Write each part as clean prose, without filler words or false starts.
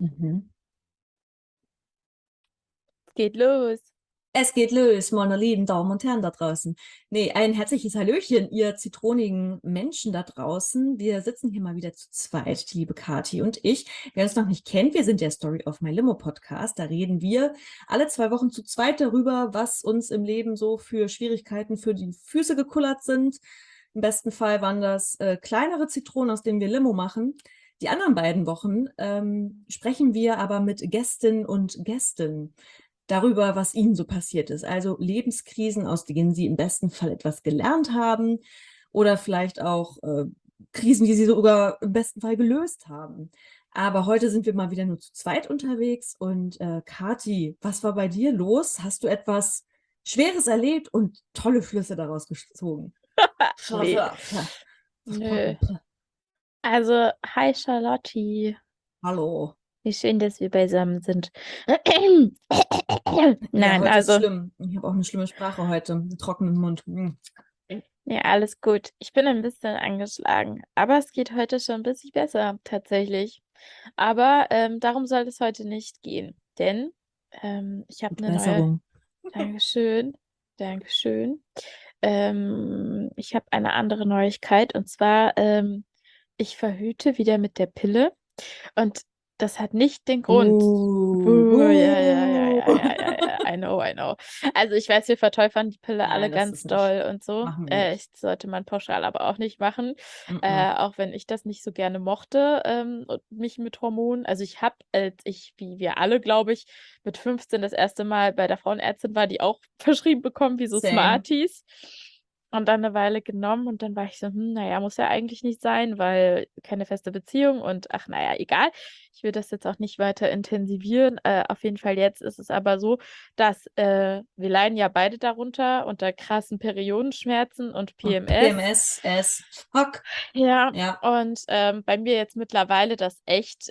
Mhm. Geht los. Es geht los, meine lieben Damen und Herren da draußen. Nee, ein herzliches Hallöchen, ihr zitronigen Menschen da draußen. Wir sitzen hier mal wieder zu zweit, die liebe Kathi und ich. Wer uns noch nicht kennt, wir sind der Story of My Limo Podcast. Da reden wir alle 2 Wochen zu zweit darüber, was uns im Leben so für Schwierigkeiten für die Füße gekullert sind. Im besten Fall waren das kleinere Zitronen, aus denen wir Limo machen. Die anderen beiden Wochen sprechen wir aber mit Gästinnen und Gästen darüber, was ihnen so passiert ist. Also Lebenskrisen, aus denen sie im besten Fall etwas gelernt haben oder vielleicht auch Krisen, die sie sogar im besten Fall gelöst haben. Aber heute sind wir mal wieder nur zu zweit unterwegs. Und Kathi, was war bei dir los? Hast du etwas Schweres erlebt und tolle Flüsse daraus gezogen? Nee, nö. Also, hi Charlotte. Hallo. Wie schön, dass wir beisammen sind. Ja, Nein, heute ist also, schlimm. Ich habe auch eine schlimme Sprache heute, einen trockenen Mund. ja, alles gut. Ich bin ein bisschen angeschlagen, aber es geht heute schon ein bisschen besser, tatsächlich. Aber darum soll es heute nicht gehen, denn ich habe Gute eine neue. Besserung. Dankeschön, Dankeschön. Ich habe eine andere Neuigkeit und zwar, ich verhüte wieder mit der Pille. Und das hat nicht den Grund. Buh, ja, ja, ja, ja, ja, ja, ja, I know, I know. Also ich weiß, wir verteufern die Pille alle Nein, das ganz ist nicht. doll und so. Machen wir nicht. Ich sollte man pauschal aber auch nicht machen. Mm-mm. Auch wenn ich das nicht so gerne mochte, und mich mit Hormonen. Also ich habe, als ich, wie wir alle, glaube ich, mit 15 das erste Mal bei der Frauenärztin war, die auch verschrieben bekommen, wie so Same. Smarties. Und dann eine Weile genommen und dann war ich so, naja, muss ja eigentlich nicht sein, weil keine feste Beziehung und ach, naja, egal. Ich will das jetzt auch nicht weiter intensivieren. Auf jeden Fall jetzt ist es aber so, dass wir leiden ja beide darunter unter krassen Periodenschmerzen und Und PMS. PMS as fuck. Ja, Ja. und bei mir jetzt mittlerweile das echt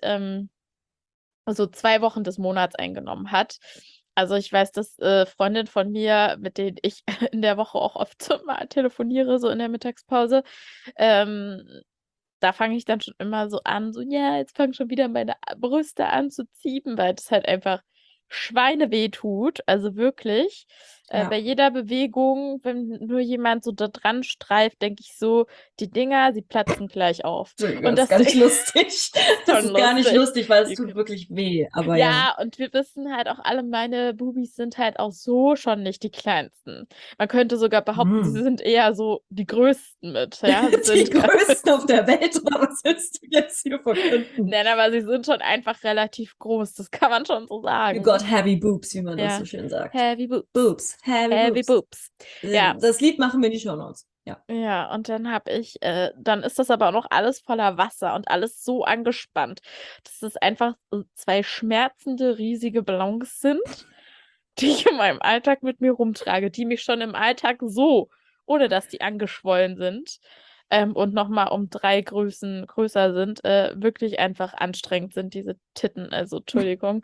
so 2 Wochen des Monats eingenommen hat. Also ich weiß, dass Freundinnen von mir, mit denen ich in der Woche auch oft mal telefoniere, so in der Mittagspause, ähm, da fange ich dann schon immer so an, so, ja, jetzt fangen schon wieder meine Brüste an zu ziehen, weil das halt einfach Schweineweh tut. Also wirklich. Bei Ja. jeder Bewegung, wenn nur jemand so da dran streift, denke ich so, die Dinger, sie platzen gleich auf. Entschuldigung, Und das ist das gar nicht ist lustig. Das schon ist gar nicht lustig. lustig, weil es Die tut können- wirklich weh. Aber ja. Ja, und wir wissen halt auch alle, meine Bubis sind halt auch so schon nicht die kleinsten. Man könnte sogar behaupten, sie Hm. sind eher so die größten mit, ja. Sie Die sind größten auf der Welt, oder was willst du jetzt hier verkünden? Nein, aber sie sind schon einfach relativ groß, das kann man schon so You sagen. got heavy boobs, wie man das Ja, so schön sagt. Heavy Boobs. Boobs, heavy Heavy boobs. Boobs. Ja, Das Lied machen wir in die Shownotes. Ja. ja, und dann habe ich, dann ist das aber auch noch alles voller Wasser und alles so angespannt, dass es einfach so zwei schmerzende, riesige Ballons sind, die ich in meinem Alltag mit mir rumtrage, die mich schon im Alltag so, ohne dass die angeschwollen sind, und nochmal um 3 Größen größer sind, wirklich einfach anstrengend sind, diese Titten. Also, Entschuldigung.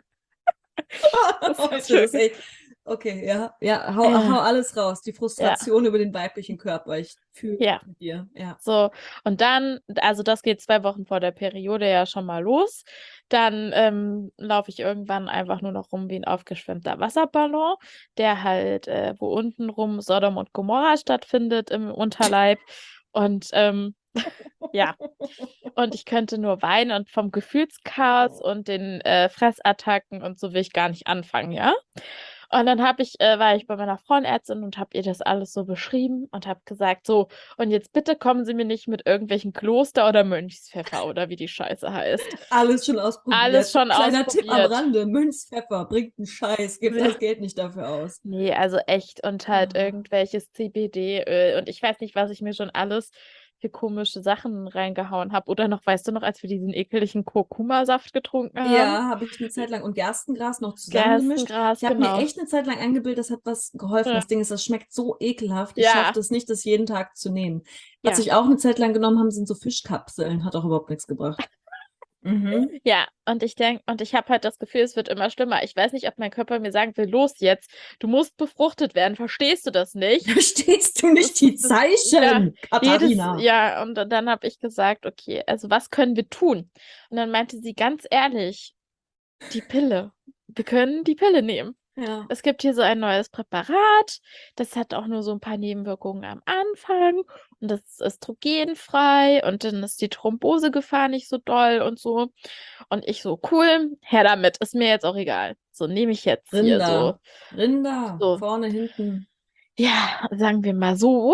Das ist Heute ist wirklich. echt. Okay, ja. Ja, hau Äh, alles raus. Die ja, Frustration über den weiblichen Körper. Ich fühle ja. mit dir. Ja. So, und dann, also das geht 2 Wochen vor der Periode ja schon mal los. Dann laufe ich irgendwann einfach nur noch rum wie ein aufgeschwemmter Wasserballon, der halt, wo unten rum Sodom und Gomorra stattfindet im Unterleib. Und ja, und ich könnte nur weinen und vom Gefühlschaos und den Fressattacken und so will ich gar nicht anfangen, ja? Und dann war ich bei meiner Frauenärztin und habe ihr das alles so beschrieben und habe gesagt, so, und jetzt bitte kommen Sie mir nicht mit irgendwelchen Kloster- oder Mönchspfeffer oder wie die Scheiße heißt. Alles schon Alles ausprobiert. schon Kleiner Tipp am ausprobiert. Rande: Münzpfeffer bringt einen Scheiß. Gebt das Geld nicht dafür aus. Nee, also echt und halt Ah. irgendwelches CBD-Öl und ich weiß nicht, was ich mir schon alles für komische Sachen reingehauen habe. Oder noch, weißt du noch, als wir diesen ekeligen Kurkuma-Saft getrunken haben? Ja, habe ich eine Zeit lang und Gerstengras noch zusammengemischt. Gerstengras, Ich habe mir genau. echt eine Zeit lang eingebildet, das hat was geholfen. Ja, Das Ding ist, das schmeckt so ekelhaft. Ich schaffe ja, das nicht, das jeden Tag zu nehmen. Was ja. ich auch eine Zeit lang genommen haben, sind so Fischkapseln. Hat auch überhaupt nichts gebracht. Mhm. Ja, und ich denke, und ich habe halt das Gefühl, es wird immer schlimmer. Ich weiß nicht, ob mein Körper mir sagen will, los jetzt, du musst befruchtet werden, verstehst du das nicht? Verstehst du nicht Das die ist das, ja, Zeichen, Katharina? ja, und dann habe ich gesagt, okay, also was können wir tun? Und dann meinte sie ganz ehrlich, Die Pille. Wir können die Pille nehmen. Ja. Es gibt hier so ein neues Präparat, das hat auch nur so ein paar Nebenwirkungen am Anfang und das ist östrogenfrei und dann ist die Thrombosegefahr nicht so doll und so. Und ich so, cool, her damit, ist mir jetzt auch egal. So nehme ich jetzt hier so, Rinder. Rinder. so, Vorne, hinten. ja, sagen wir mal so.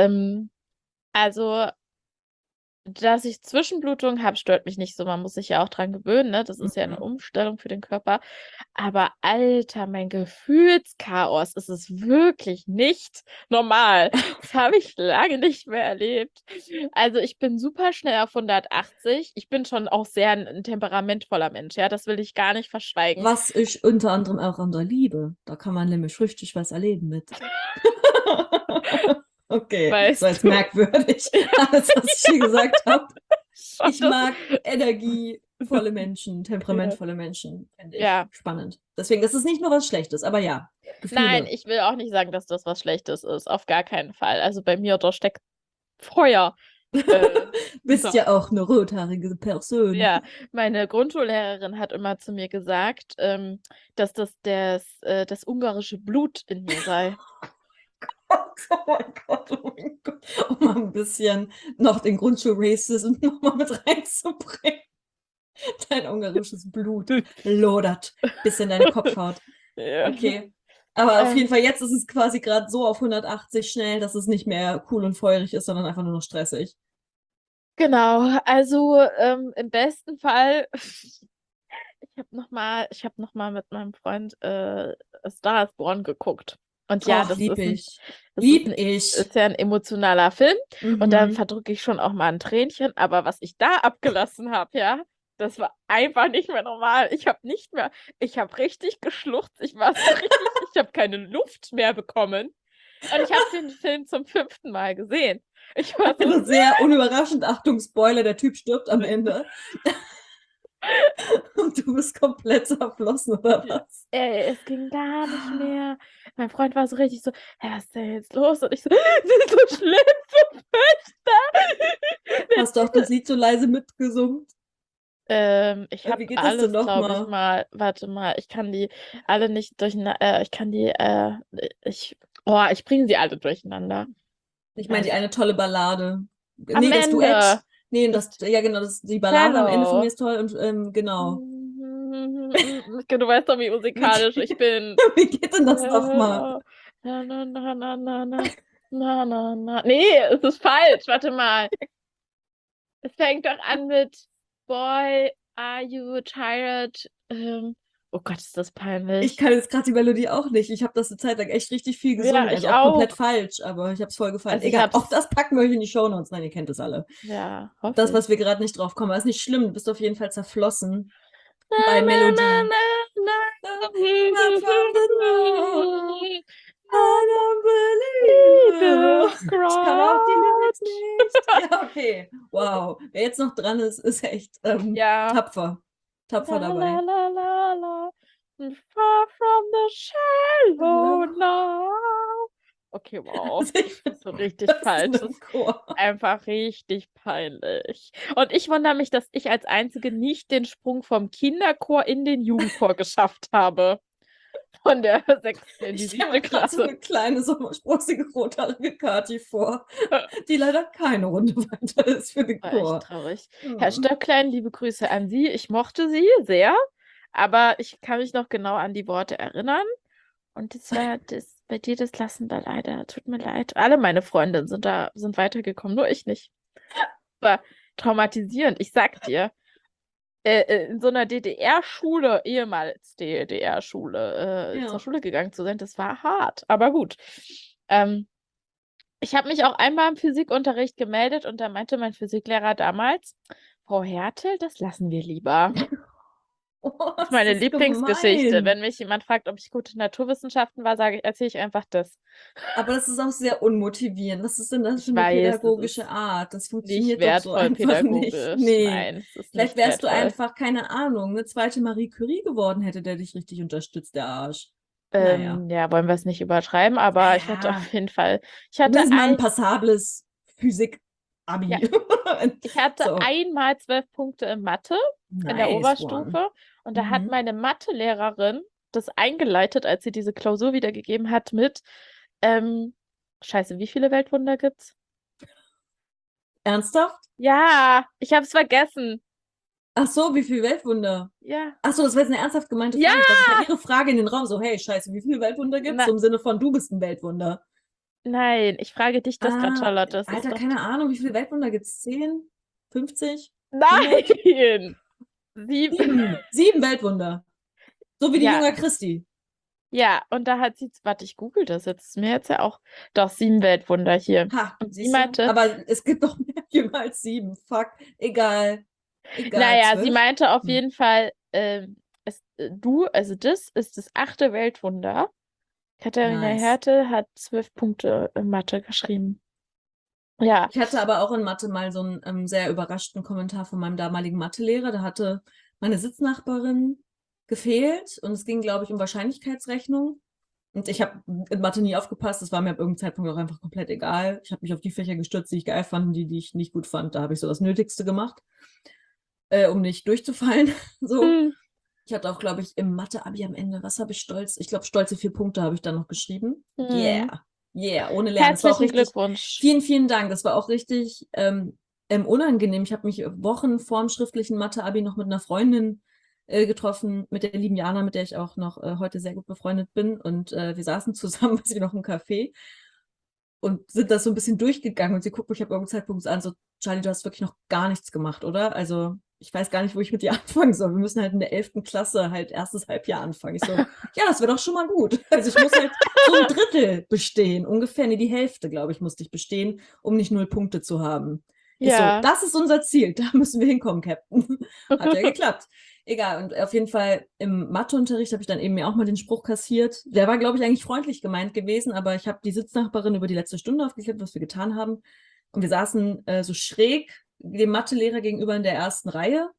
Also dass ich Zwischenblutungen habe, stört mich nicht so. Man muss sich ja auch dran gewöhnen, ne? Das ist ja eine Mhm. Umstellung für den Körper. Aber Alter, mein Gefühlschaos, es ist wirklich nicht normal. Das habe ich lange nicht mehr erlebt. Also ich bin super schnell auf 180. Ich bin schon auch sehr ein temperamentvoller Mensch, ja, das will ich gar nicht verschweigen. Was ich unter anderem auch an der Liebe. Da kann man nämlich richtig was erleben mit. Okay, das war Weißt jetzt du? merkwürdig, alles, was ich hier gesagt habe. Ich Das, mag energievolle Menschen, ja. temperamentvolle Menschen, finde ich Ja. spannend. Deswegen, das ist nicht nur was Schlechtes, aber ja, Nein, Gefühle. ich will auch nicht sagen, dass das was Schlechtes ist. Auf gar keinen Fall. Also bei mir, da steckt Feuer. Bist Hinter. ja auch eine rothaarige Person. Ja, meine Grundschullehrerin hat immer zu mir gesagt, dass das ungarische Blut in mir sei. Oh mein Gott, oh mein Gott. Um mal ein bisschen noch den Grundschul-Racism noch mal mit reinzubringen. Dein ungarisches Blut lodert bis in deine Kopfhaut. Ja. Okay. Aber auf jeden Ähm, Fall, jetzt ist es quasi gerade so auf 180 schnell, dass es nicht mehr cool und feurig ist, sondern einfach nur noch stressig. genau, also im besten Fall, ich hab noch mal mit meinem Freund A Star is Born geguckt. Und ja, Och, lieb ich. das Lieb ich. ist ja ein emotionaler Film und da Mhm. verdrücke ich schon auch mal ein Tränchen, aber was ich da abgelassen habe, ja, das war einfach nicht mehr normal. Ich habe richtig geschluchzt, ich war so richtig, ich habe keine Luft mehr bekommen und ich habe den Film zum 5. Mal gesehen. Ich war so, Also sehr unüberraschend, Achtung, Spoiler, der Typ stirbt am Ende. Und du bist komplett zerflossen, oder was? es ging gar nicht mehr. Mein Freund war so richtig so, hä, was ist denn jetzt los? Und ich so, das ist so schlimm, so Hast du auch fürchterlich. das Lied so leise mitgesungen? Ich habe Wie geht das denn alles, glaube ich, nochmal? mal. Warte mal, ich kann die alle nicht durcheinander. Ich kann die, ich bringe sie alle durcheinander. Ich meine, die Also, eine tolle Ballade. am Nee, das Duett. Ende. Nee, Das ja genau, die Ballade am Ende von mir Cello. ist toll und genau. Du weißt doch, wie Wie, musikalisch ich bin. wie geht denn das nochmal? Cello. Na, na, na, na, na, na. Na, na, na. Nee, es ist falsch. Warte mal. Es fängt doch an mit Boy, are you tired? Oh Gott, ist das Ich peinlich. kann jetzt gerade die Melodie auch nicht. Ich habe das eine Zeit lang echt richtig viel Ja, gesungen. Also ich auch komplett auch. falsch, aber ich habe es voll gefallen. Also ich Egal, auch hab's, das packen wir euch in die Shownotes. Nein, ihr kennt es alle. ja, hoffe Das, was ich. wir gerade nicht drauf kommen, aber ist nicht schlimm. Du bist auf jeden Fall zerflossen Na, bei na, na, Melodie. na, na. From the north, I don't believe Liebe it. Ich kann auch die Lyrics Gott. nicht. Ja, okay. Wow. Wer jetzt noch dran ist, ist echt Ja. tapfer. Tapfer La la dabei. la la la. Far from the shallow Hallo. now. Okay, wow. Also ich Das ist so richtig das ist falsch. Das ein ist Chor. einfach richtig peinlich. Und ich wundere mich, dass ich als Einzige nicht den Sprung vom Kinderchor in den Jugendchor geschafft habe. Von der 6. in die Ich stelle 7. mir gerade so Klasse. eine kleine, so sprossige, rothaarige Kati vor, die leider keine Runde weiter ist für den War echt Chor. traurig. Herr Hm. Stöcklein, liebe Grüße an Sie. Ich mochte Sie sehr, aber ich kann mich noch genau an die Worte erinnern. Und das war das, bei dir, das lassen wir leider. Tut mir leid. Alle meine Freundinnen sind weitergekommen, nur ich nicht. War traumatisierend, ich sag dir. In so einer DDR-Schule, ehemals DDR-Schule, zur Ja. Schule gegangen zu sein, das war hart. Aber gut. Ähm, Ich habe mich auch einmal im Physikunterricht gemeldet und da meinte mein Physiklehrer damals, Frau Hertel, das lassen wir lieber. Oh, Das ist ist meine das Lieblingsgeschichte. Wenn gemein. mich jemand fragt, ob ich gute Naturwissenschaften war, erzähle ich einfach das. Aber das ist auch sehr unmotivierend. Was ist denn das für Ich eine weiß, das pädagogische ist Art? Das nicht funktioniert doch so wertvoll einfach nicht. pädagogisch. Nee. Nein, es ist Vielleicht nicht wärst du wertvoll. einfach, keine Ahnung, eine zweite Marie Curie geworden, hätte der dich richtig unterstützt, der Arsch. Naja. Ja, wollen wir es nicht übertreiben, aber ich hatte Naja. auf jeden Fall, ich hatte Zumindest mal ein ein, passables Physik-Abi Abi. Ja. Ich hatte So, einmal 12 Punkte in Mathe in der nice one. Oberstufe und da hat Mhm. meine Mathelehrerin das eingeleitet, als sie diese Klausur wiedergegeben hat mit, scheiße, wie viele Weltwunder gibt's? Ernsthaft? Ja, ich hab's vergessen. Ach so, wie viele Weltwunder? Ja. Ach so, das war jetzt eine ernsthaft gemeinte Ja! Frage. Ich dachte, das war Ihre Frage in den Raum. So, hey, scheiße, wie viele Weltwunder gibt's? Na, So im Sinne von, du bist ein Weltwunder. nein, ich frage dich das gerade, Ah, Charlotte. Das ist Alter, doch. keine Ahnung, wie viele Weltwunder gibt's? 10? 50? 100? Nein! 7. 7. 7 Weltwunder. So wie die Ja, Jünger Christi. ja, und da hat sie, warte, ich google das jetzt. Ist mir jetzt ja auch, doch, 7 Weltwunder hier. Ha, Und sie siehst du? meinte, Aber es gibt doch mehr Jünger als 7. Fuck. Egal. Egal. naja, sie 12? meinte auf Hm. jeden Fall, also das ist das 8. Weltwunder. Katharina Nice. Hertel hat 12 Punkte in Mathe geschrieben. Ja. Ich hatte aber auch in Mathe mal so einen sehr überraschten Kommentar von meinem damaligen Mathelehrer. Da hatte meine Sitznachbarin gefehlt und es ging, glaube ich, um Wahrscheinlichkeitsrechnung. Und ich habe in Mathe nie aufgepasst. Das war mir ab irgendeinem Zeitpunkt auch einfach komplett egal. Ich habe mich auf die Fächer gestürzt, die ich geil fand, die ich nicht gut fand. Da habe ich so das Nötigste gemacht, um nicht durchzufallen. So. Hm. Ich hatte auch, glaube ich, im Mathe-Abi am Ende, was habe ich stolz? Ich glaube, stolze 4 Punkte habe ich dann noch geschrieben. Hm. Yeah. Yeah, ohne Lernen. Das war auch Herzlichen richtig. Glückwunsch. Vielen, vielen Dank. Das war auch richtig unangenehm. Ich habe mich Wochen vor dem schriftlichen Mathe-Abi noch mit einer Freundin getroffen, mit der lieben Jana, mit der ich auch noch heute sehr gut befreundet bin. Und wir saßen zusammen, weiß ich noch, im Café und sind das so ein bisschen durchgegangen. Und sie guckt mich ab irgendeinem Zeitpunkt an, so, Charlie, du hast wirklich noch gar nichts gemacht, oder? Also, ich weiß gar nicht, wo ich mit dir anfangen soll. Wir müssen halt in der 11. Klasse halt erstes Halbjahr anfangen. Ich so, ja, das wäre doch schon mal gut. Also, ich muss halt so ein Drittel bestehen. Ungefähr, nee, die Hälfte, glaube ich, musste ich bestehen, um nicht 0 Punkte zu haben. Ich so, Ja. das ist unser Ziel. Da müssen wir hinkommen, Captain. Hat ja geklappt. Egal, und auf jeden Fall im Matheunterricht habe ich dann eben mir auch mal den Spruch kassiert. Der war, glaube ich, eigentlich freundlich gemeint gewesen, aber ich habe die Sitznachbarin über die letzte Stunde aufgeklärt, was wir getan haben. Und wir saßen so schräg dem Mathelehrer gegenüber in der ersten Reihe.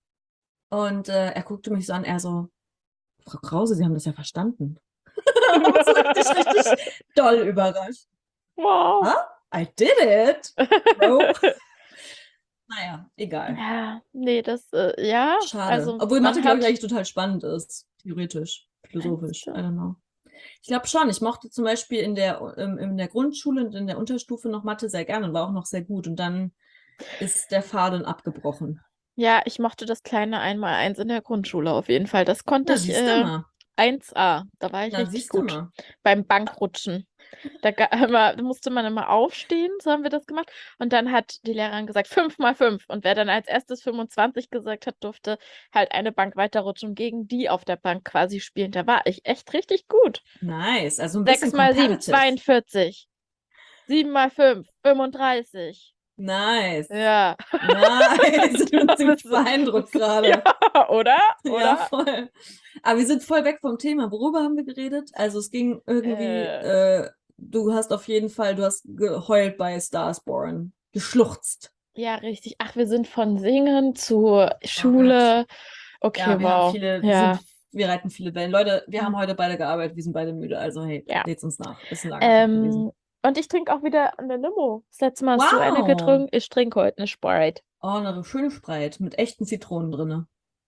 Und er guckte mich so an, er so, Frau Krause, Sie haben das ja verstanden. Und war so richtig doll überrascht. Wow. Huh? I did it, bro. Naja, egal. Ja, nee, ja, Schade. also Obwohl man Mathe, glaube ich, hat, eigentlich total spannend ist. Theoretisch, meinst philosophisch. I du? don't know. Ich glaube schon. Ich mochte zum Beispiel in der Grundschule und in der Unterstufe noch Mathe sehr gerne und war auch noch sehr gut. Und dann ist der Faden abgebrochen. Ja, ich mochte das kleine Einmaleins in der Grundschule auf jeden Fall. Das konnte Na, ich siehst du mal. 1A. Da war ich Na, richtig siehst du gut mal. beim Bankrutschen. Da musste man immer aufstehen, so haben wir das gemacht. Und dann hat die Lehrerin gesagt, 5 mal 5. Und wer dann als erstes 25 gesagt hat, durfte halt eine Bank weiterrutschen und gegen die auf der Bank quasi spielen. Da war ich echt richtig gut. Nice. Also ein 6 bisschen mal 7, competitive. 42. 7 mal 5, 35. Nice. Ja. Nice. Ich Du bin ziemlich bist- beeindruckt gerade. Ja, oder? Ja, Oder? voll. Aber wir sind voll weg vom Thema. Worüber haben wir geredet? Also es ging irgendwie, Äh, du hast auf jeden Fall, du hast geheult bei Stars Born. Geschluchzt. ja, richtig. Ach, wir sind von Singen zu Oh Gott. Schule. Okay, Ja, wow. Ja. wir reiten viele Wellen. Leute, wir haben Hm. heute beide gearbeitet, wir sind beide müde. Also hey, Ja. seht's uns nach. Ist ein langer Tag gewesen. Und ich trinke auch wieder eine Limo. Das letzte Mal hast du eine Wow. getrunken. Ich trinke heute eine Sprite. Oh, eine schöne Sprite mit echten Zitronen drin.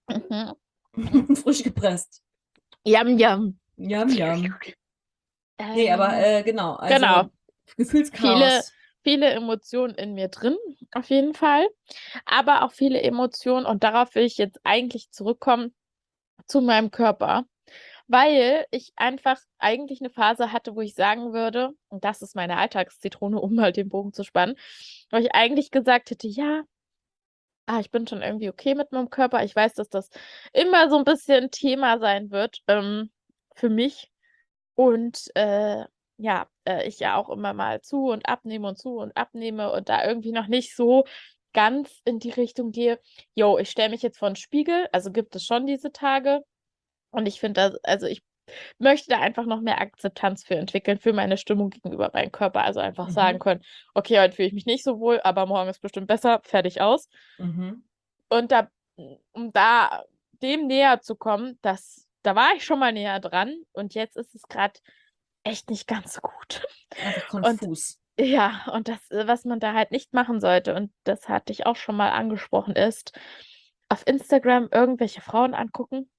Mhm. Frisch gepresst. Yum, yum. Yum, yum. Nee, aber genau. Also Genau. Gefühlschaos. Viele Emotionen in mir drin, auf jeden Fall. Aber auch viele Emotionen, und darauf will ich jetzt eigentlich zurückkommen, zu meinem Körper. Weil ich einfach eigentlich eine Phase hatte, wo ich sagen würde, und das ist meine Alltagszitrone, um mal den Bogen zu spannen, wo ich eigentlich gesagt hätte, ja, ich bin schon irgendwie okay mit meinem Körper. Ich weiß, dass das immer so ein bisschen Thema sein wird für mich. Und ja, ich ja auch immer mal zu und abnehme und da irgendwie noch nicht so ganz in die Richtung gehe, yo, ich stelle mich jetzt vor den Spiegel, also gibt es schon diese Tage. Und ich finde das, also ich möchte da einfach noch mehr Akzeptanz für entwickeln, für meine Stimmung gegenüber meinem Körper. Also einfach sagen Mhm. können, okay, heute fühle ich mich nicht so wohl, aber morgen ist bestimmt besser, fertig aus. Mhm. Und um da dem näher zu kommen, da war ich schon mal näher dran und jetzt ist es gerade echt nicht ganz so gut. Einfach Und konfus. Ja, und das, was man da halt nicht machen sollte, und das hatte ich auch schon mal angesprochen, ist auf Instagram irgendwelche Frauen angucken,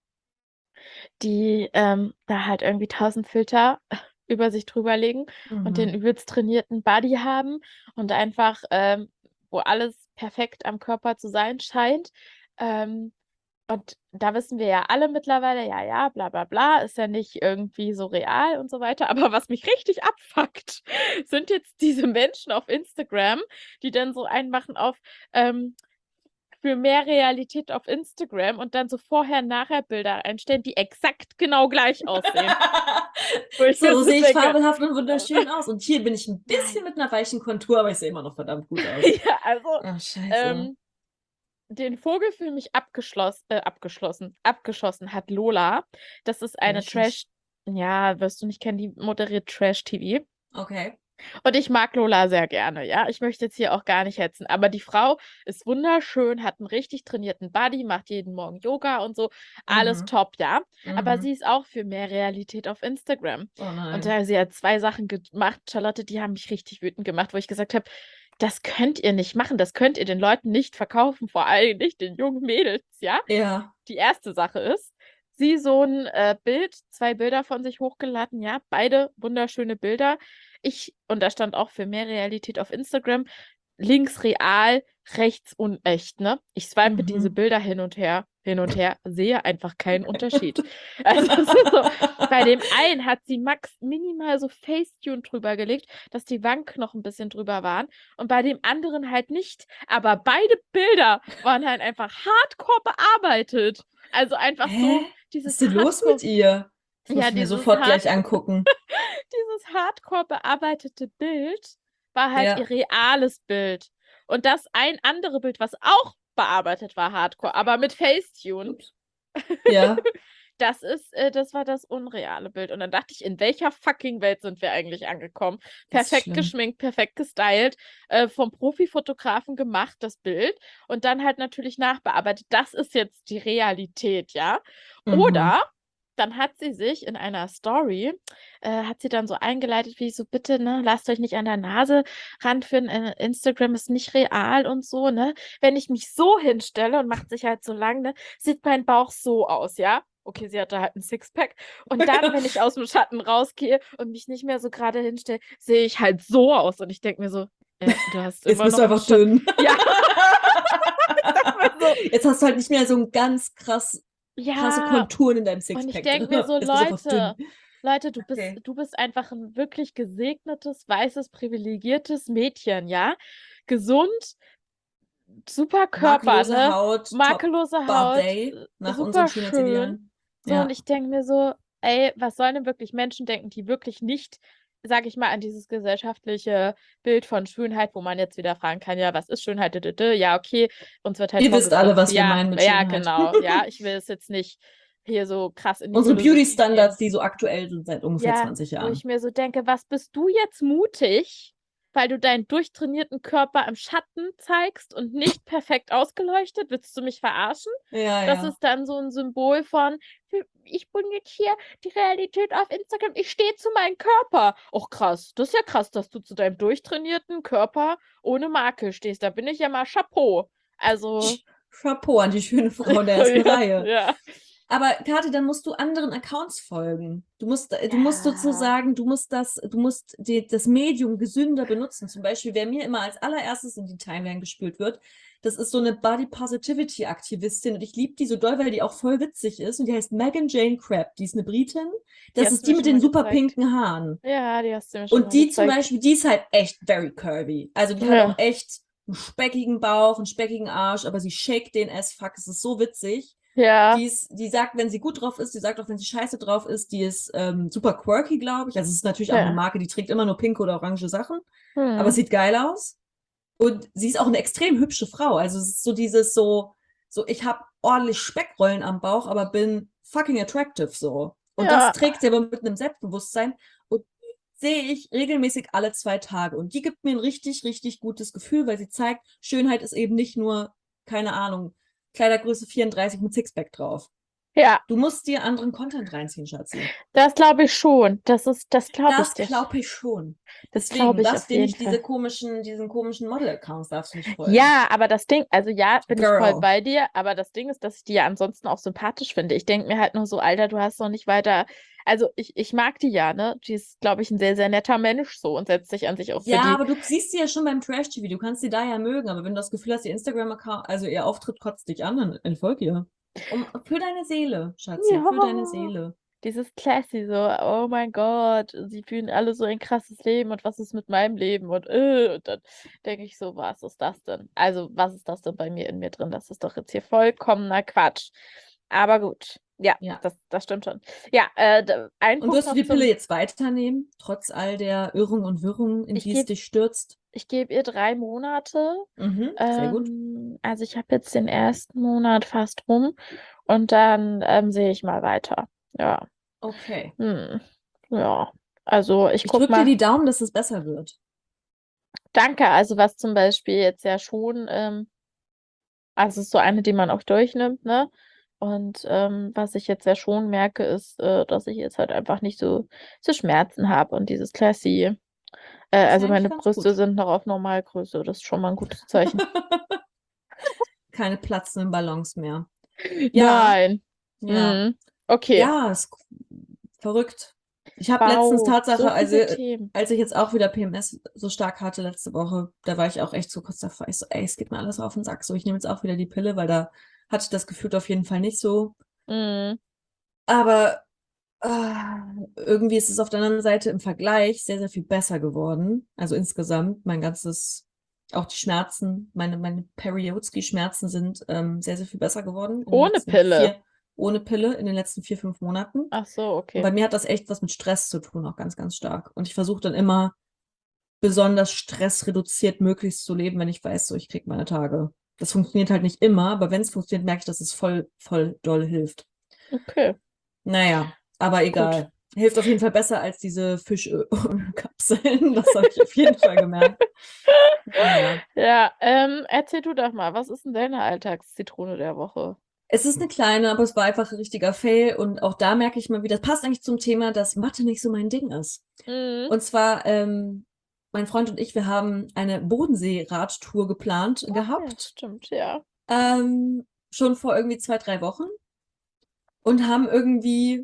die da halt irgendwie 1000 Filter über sich drüber legen und den Mhm. übelst trainierten Body haben und einfach, wo alles perfekt am Körper zu sein scheint. Ähm, und da wissen wir ja alle mittlerweile, ja, ja, bla bla bla, ist ja nicht irgendwie so real und so weiter. Aber was mich richtig abfuckt, sind jetzt diese Menschen auf Instagram, die dann so einen machen auf ähm, für mehr Realität auf Instagram und dann so Vorher-Nachher-Bilder einstellen, die exakt genau gleich aussehen. Wo ich mir So so sehe ich denke, fabelhaft und wunderschön aus. Und hier bin ich ein bisschen nein. mit einer weichen Kontur, aber ich sehe immer noch verdammt gut aus. Ja, also Ach, scheiße. ähm, den Vogel für mich abgeschossen hat Lola. Das ist Kenn eine ich nicht. ja, wirst du nicht kennen, die moderiert Trash-TV. Okay. Und ich mag Lola sehr gerne, ja. Ich möchte jetzt hier auch gar nicht hetzen, aber die Frau ist wunderschön, hat einen richtig trainierten Body, macht jeden Morgen Yoga und so. Alles Mhm. top, ja. Aber Mhm. sie ist auch für mehr Realität auf Instagram. Oh Und nein. sie hat 2 Sachen gemacht, Charlotte, die haben mich richtig wütend gemacht, wo ich gesagt habe, das könnt ihr nicht machen, das könnt ihr den Leuten nicht verkaufen, vor allem nicht den jungen Mädels, ja. Ja. Die erste Sache ist, sie so ein Bild, 2 Bilder von sich hochgeladen, ja, beide wunderschöne Bilder. Und da stand auch für mehr Realität auf Instagram, links real, rechts unecht, ne? Ich swipe diese Mhm. Bilder hin und her, sehe einfach keinen Unterschied. Also es ist so, bei dem einen hat sie max minimal so Facetune drüber gelegt, dass die Wangenknochen ein bisschen drüber waren und bei dem anderen halt nicht. Aber beide Bilder waren halt einfach hardcore bearbeitet. Also einfach Hä? so Was ist dieses denn los Hardcore, mit ihr? Das muss ja, ich mir sofort gleich angucken. dieses hardcore bearbeitete Bild war halt ihr Ja. reales Bild. Und das ein andere Bild, was auch bearbeitet war, hardcore, aber mit Facetune, Ups. Ja, das war das unreale Bild. Und dann dachte ich, in welcher fucking Welt sind wir eigentlich angekommen? das ist Perfekt schlimm. geschminkt, perfekt gestylt, vom Profifotografen gemacht, das Bild. Und dann halt natürlich nachbearbeitet. Das ist jetzt die Realität, ja? Mhm. Oder dann hat sie sich in einer Story, hat sie dann so eingeleitet, wie so, bitte, ne, lasst euch nicht an der Nase ranführen, Instagram ist nicht real und so, ne? Wenn ich mich so hinstelle und macht sich halt so lang, ne, sieht mein Bauch so aus, ja? Okay, sie hatte halt ein Sixpack. Und dann, wenn ich aus dem Schatten rausgehe und mich nicht mehr so gerade hinstelle, sehe ich halt so aus. Und ich denke mir so, du hast Jetzt immer bist du noch einen einfach Schatten. dünn. Ja, so, Jetzt hast du halt nicht mehr so ein ganz krasse ja. Konturen in deinem Und ich Sixpack drin. denke mir so, Jetzt bist du einfach dünn. Leute, Okay. du bist einfach ein wirklich gesegnetes, weißes, privilegiertes Mädchen, ja? Gesund, super Körper, Makellose ne? Haut, Top Makellose Bar Haut, Day nach unseren super schön. Schönheitsidealen. So, und Ja. ich denke mir so, ey, was sollen denn wirklich Menschen denken, die wirklich nicht, sag ich mal, an dieses gesellschaftliche Bild von Schönheit, wo man jetzt wieder fragen kann, ja, was ist Schönheit? Ja, okay, uns wird halt Ihr wisst alle, vorgegriffen. was wir Ja, meinen mit ja, Schönheit. genau. Ja, ich will es jetzt nicht hier so krass in die Unsere Philosophie gehen. Beauty-Standards, die so aktuell sind seit ungefähr Ja, 20 wo ich Jahren. mir so denke, was bist du jetzt mutig, weil du deinen durchtrainierten Körper im Schatten zeigst und nicht perfekt ausgeleuchtet? Willst du mich verarschen? Ja, Das ja. ist dann so ein Symbol von, ich bin jetzt hier die Realität auf Instagram, ich stehe zu meinem Körper. Och krass, das ist ja krass, dass du zu deinem durchtrainierten Körper ohne Makel stehst. Da bin ich ja mal Chapeau. Also, Chapeau an die schöne Frau in der ersten ja, Reihe. ja. Aber Kathi, dann musst du anderen Accounts folgen. Du musst Ja, sozusagen, du musst das Medium gesünder benutzen. Zum Beispiel, wer mir immer als allererstes in die Timeline gespült wird, das ist so eine Body Positivity Aktivistin und ich liebe die so doll, weil die auch voll witzig ist und die heißt Megan Jane Crabb. Die ist eine Britin. die Das hast ist du die mir mit schon den mal super gezeigt. pinken Haaren. Ja, die hast du mir schon Und mal die zum gezeigt. Beispiel, die ist halt echt very curvy. Also die hat auch Ja. echt einen speckigen Bauch, einen speckigen Arsch, aber sie shakt den as fuck. Es ist so witzig. Ja. Die sagt, wenn sie gut drauf ist, die sagt auch, wenn sie scheiße drauf ist, die ist super quirky, glaube ich. Also es ist natürlich auch eine Ja. Marke, die trägt immer nur pinke oder orange Sachen, aber es Hm. sieht geil aus. Und sie ist auch eine extrem hübsche Frau. Also es ist so dieses so ich habe ordentlich Speckrollen am Bauch, aber bin fucking attractive so. Und das Ja. trägt sie aber mit einem Selbstbewusstsein. Und die sehe ich regelmäßig alle 2 Tage. Und die gibt mir ein richtig, richtig gutes Gefühl, weil sie zeigt, Schönheit ist eben nicht nur, keine Ahnung, Kleidergröße 34 mit Sixpack drauf. Ja, Du musst dir anderen Content reinziehen, Schatzi. das glaube ich schon. Das glaube ich Das dir. glaube ich schon. Das glaube Deswegen ich darfst auf dir jeden nicht Fall. diesen komischen Model-Accounts darfst du nicht folgen. Ja, aber das Ding, also ja, bin ich voll Girl. bei dir, aber das Ding ist, dass ich die ja ansonsten auch sympathisch finde. Ich denke mir halt nur so, Alter, du hast noch nicht weiter. Also ich mag die ja, ne? Die ist, glaube ich, ein sehr, sehr netter Mensch so und setzt sich an sich auch für Ja, die. aber du siehst sie ja schon beim Trash-TV. Du kannst sie da ja mögen, aber wenn du das Gefühl hast, ihr Instagram-Account, also ihr Auftritt kotzt dich an, dann entfolg ihr. Für deine Seele, Schatzi, für deine Ja, Seele. dieses Classy, so, oh mein Gott, sie führen alle so ein krasses Leben und was ist mit meinem Leben? Und dann denke ich so, was ist das denn? Also, was ist das denn bei mir in mir drin? Das ist doch jetzt hier vollkommener Quatsch. Aber gut, ja, Ja. das stimmt schon. Ja, ein Und Punkt wirst du noch die Pille zum, jetzt weiternehmen, trotz all der Irrung und Wirrung, in ich die es gebe dich stürzt? ich geb ihr 3 Monate. Mhm, sehr gut. Also ich habe jetzt den ersten Monat fast rum und dann sehe ich mal weiter. Ja. Okay. Hm. Ja, also ich Ich guck drücke dir mal. die Daumen, dass es besser wird. Danke, also was zum Beispiel jetzt ja schon, also es ist so eine, die man auch durchnimmt, ne? Und was ich jetzt ja schon merke, ist, dass ich jetzt halt einfach nicht so Schmerzen habe und dieses Classy. Das ist ja Also eigentlich meine ganz Brüste gut. sind noch auf Normalgröße. Das ist schon mal ein gutes Zeichen. Keine platzenden Ballons mehr. Ja, Nein. ja, Hm. Okay. ja, ist verrückt. Ich habe letztens Wow, so Tatsache, viele Themen. als ich jetzt auch wieder PMS so stark hatte letzte Woche, da war ich auch echt so kurz davor. Ich so, ey, es geht mir alles auf den Sack. So, ich nehme jetzt auch wieder die Pille, weil da hatte ich das Gefühl auf jeden Fall nicht so. Hm. Aber irgendwie ist es auf der anderen Seite im Vergleich sehr, sehr viel besser geworden. Also insgesamt, auch die Schmerzen, meine Periodski-Schmerzen sind sehr, sehr viel besser geworden in den Ohne letzten Pille. ohne Pille, in den letzten 4, 5 Monaten. Ach so, Und okay. bei mir hat das echt was mit Stress zu tun, auch ganz, ganz stark. Und ich versuche dann immer besonders stressreduziert möglichst zu leben, wenn ich weiß, so ich kriege meine Tage. Das funktioniert halt nicht immer, aber wenn es funktioniert, merke ich, dass es voll, voll doll hilft. Okay, Naja, aber gut. egal. Hilft auf jeden Fall besser als diese Fischkapseln. Das habe ich auf jeden Fall gemerkt. Naja. Ja, erzähl du doch mal, was ist denn deine Alltagszitrone der Woche? Es ist eine kleine, aber es war einfach ein richtiger Fail. Und auch da merke ich mal wieder, das passt eigentlich zum Thema, dass Mathe nicht so mein Ding ist. Mhm. Und zwar, mein Freund und ich, wir haben eine Bodensee-Radtour geplant Ach ja, gehabt. stimmt, ja. Schon vor irgendwie 2, 3 Wochen. Und haben irgendwie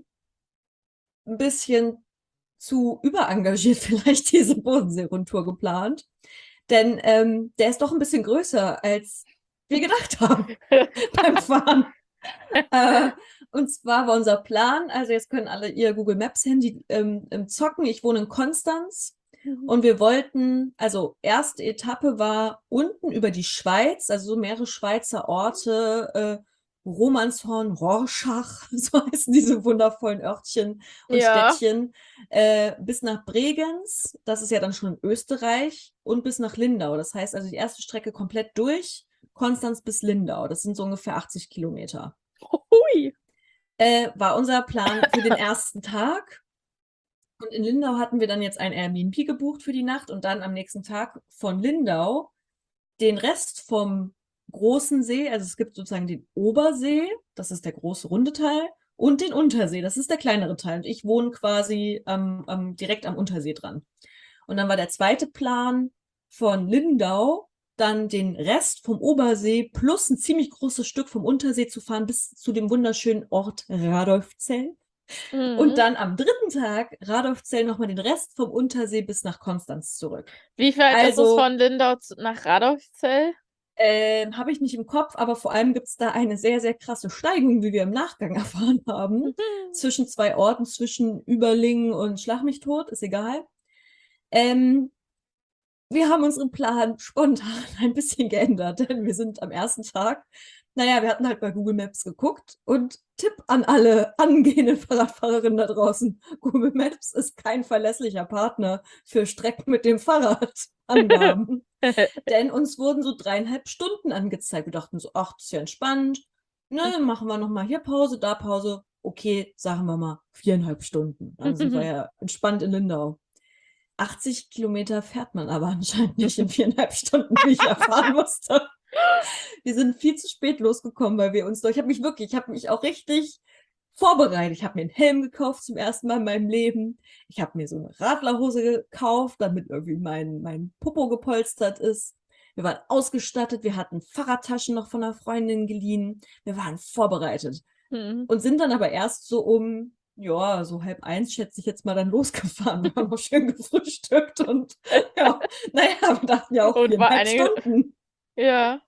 ein bisschen zu überengagiert vielleicht diese Bodensee-Rundtour geplant. Denn der ist doch ein bisschen größer, als wir gedacht haben beim Fahren. Äh, und zwar war unser Plan, also jetzt können alle ihr Google Maps Handy zocken. Ich wohne in Konstanz Mhm. und wir wollten, also erste Etappe war unten über die Schweiz, also so mehrere Schweizer Orte, Romanshorn, Rorschach, so heißen diese wundervollen Örtchen und Ja, Städtchen, bis nach Bregenz, das ist ja dann schon in Österreich, und bis nach Lindau. Das heißt also die erste Strecke komplett durch, Konstanz bis Lindau. Das sind so ungefähr 80 Kilometer. hui. War unser Plan für den ersten Tag. Und in Lindau hatten wir dann jetzt ein Airbnb gebucht für die Nacht und dann am nächsten Tag von Lindau den Rest vom großen See, also es gibt sozusagen den Obersee, das ist der große runde Teil, und den Untersee, das ist der kleinere Teil. Und ich wohne quasi direkt am Untersee dran. Und dann war der zweite Plan von Lindau, dann den Rest vom Obersee plus ein ziemlich großes Stück vom Untersee zu fahren bis zu dem wunderschönen Ort Radolfzell. Und Mhm. dann am dritten Tag Radolfzell nochmal den Rest vom Untersee bis nach Konstanz zurück. Wie weit ist es Also von Lindau nach Radolfzell? habe ich nicht im Kopf, aber vor allem gibt es da eine sehr, sehr krasse Steigung, wie wir im Nachgang erfahren haben, Mhm. zwischen zwei Orten, zwischen Überlingen und Schlag mich tot, ist egal. Ähm, Wir haben unseren Plan spontan ein bisschen geändert, denn wir sind am ersten Tag, naja, wir hatten halt bei Google Maps geguckt und Tipp an alle angehenden Fahrradfahrerinnen da draußen: Google Maps ist kein verlässlicher Partner für Strecken mit dem Fahrradangaben. Denn uns wurden so 3,5 Stunden angezeigt. Wir dachten so, ach, das ist ja entspannt. Ne, machen wir nochmal hier Pause, da Pause. Okay, sagen wir mal 4,5 Stunden. Dann sind wir ja entspannt in Lindau. 80 Kilometer fährt man aber anscheinend nicht in 4,5 Stunden, wie ich erfahren musste. Wir sind viel zu spät losgekommen, weil wir uns doch, ich habe mich auch richtig vorbereitet. Ich habe mir einen Helm gekauft zum ersten Mal in meinem Leben. Ich habe mir so eine Radlerhose gekauft, damit irgendwie mein Popo gepolstert ist. Wir waren ausgestattet, wir hatten Fahrradtaschen noch von einer Freundin geliehen. Wir waren vorbereitet Hm. und sind dann aber erst so ja, so 12:30, schätze ich jetzt mal, dann losgefahren. Wir haben noch schön gefrühstückt und ja, naja, wir dachten ja auch Und war 4,5 einige, Stunden. ja.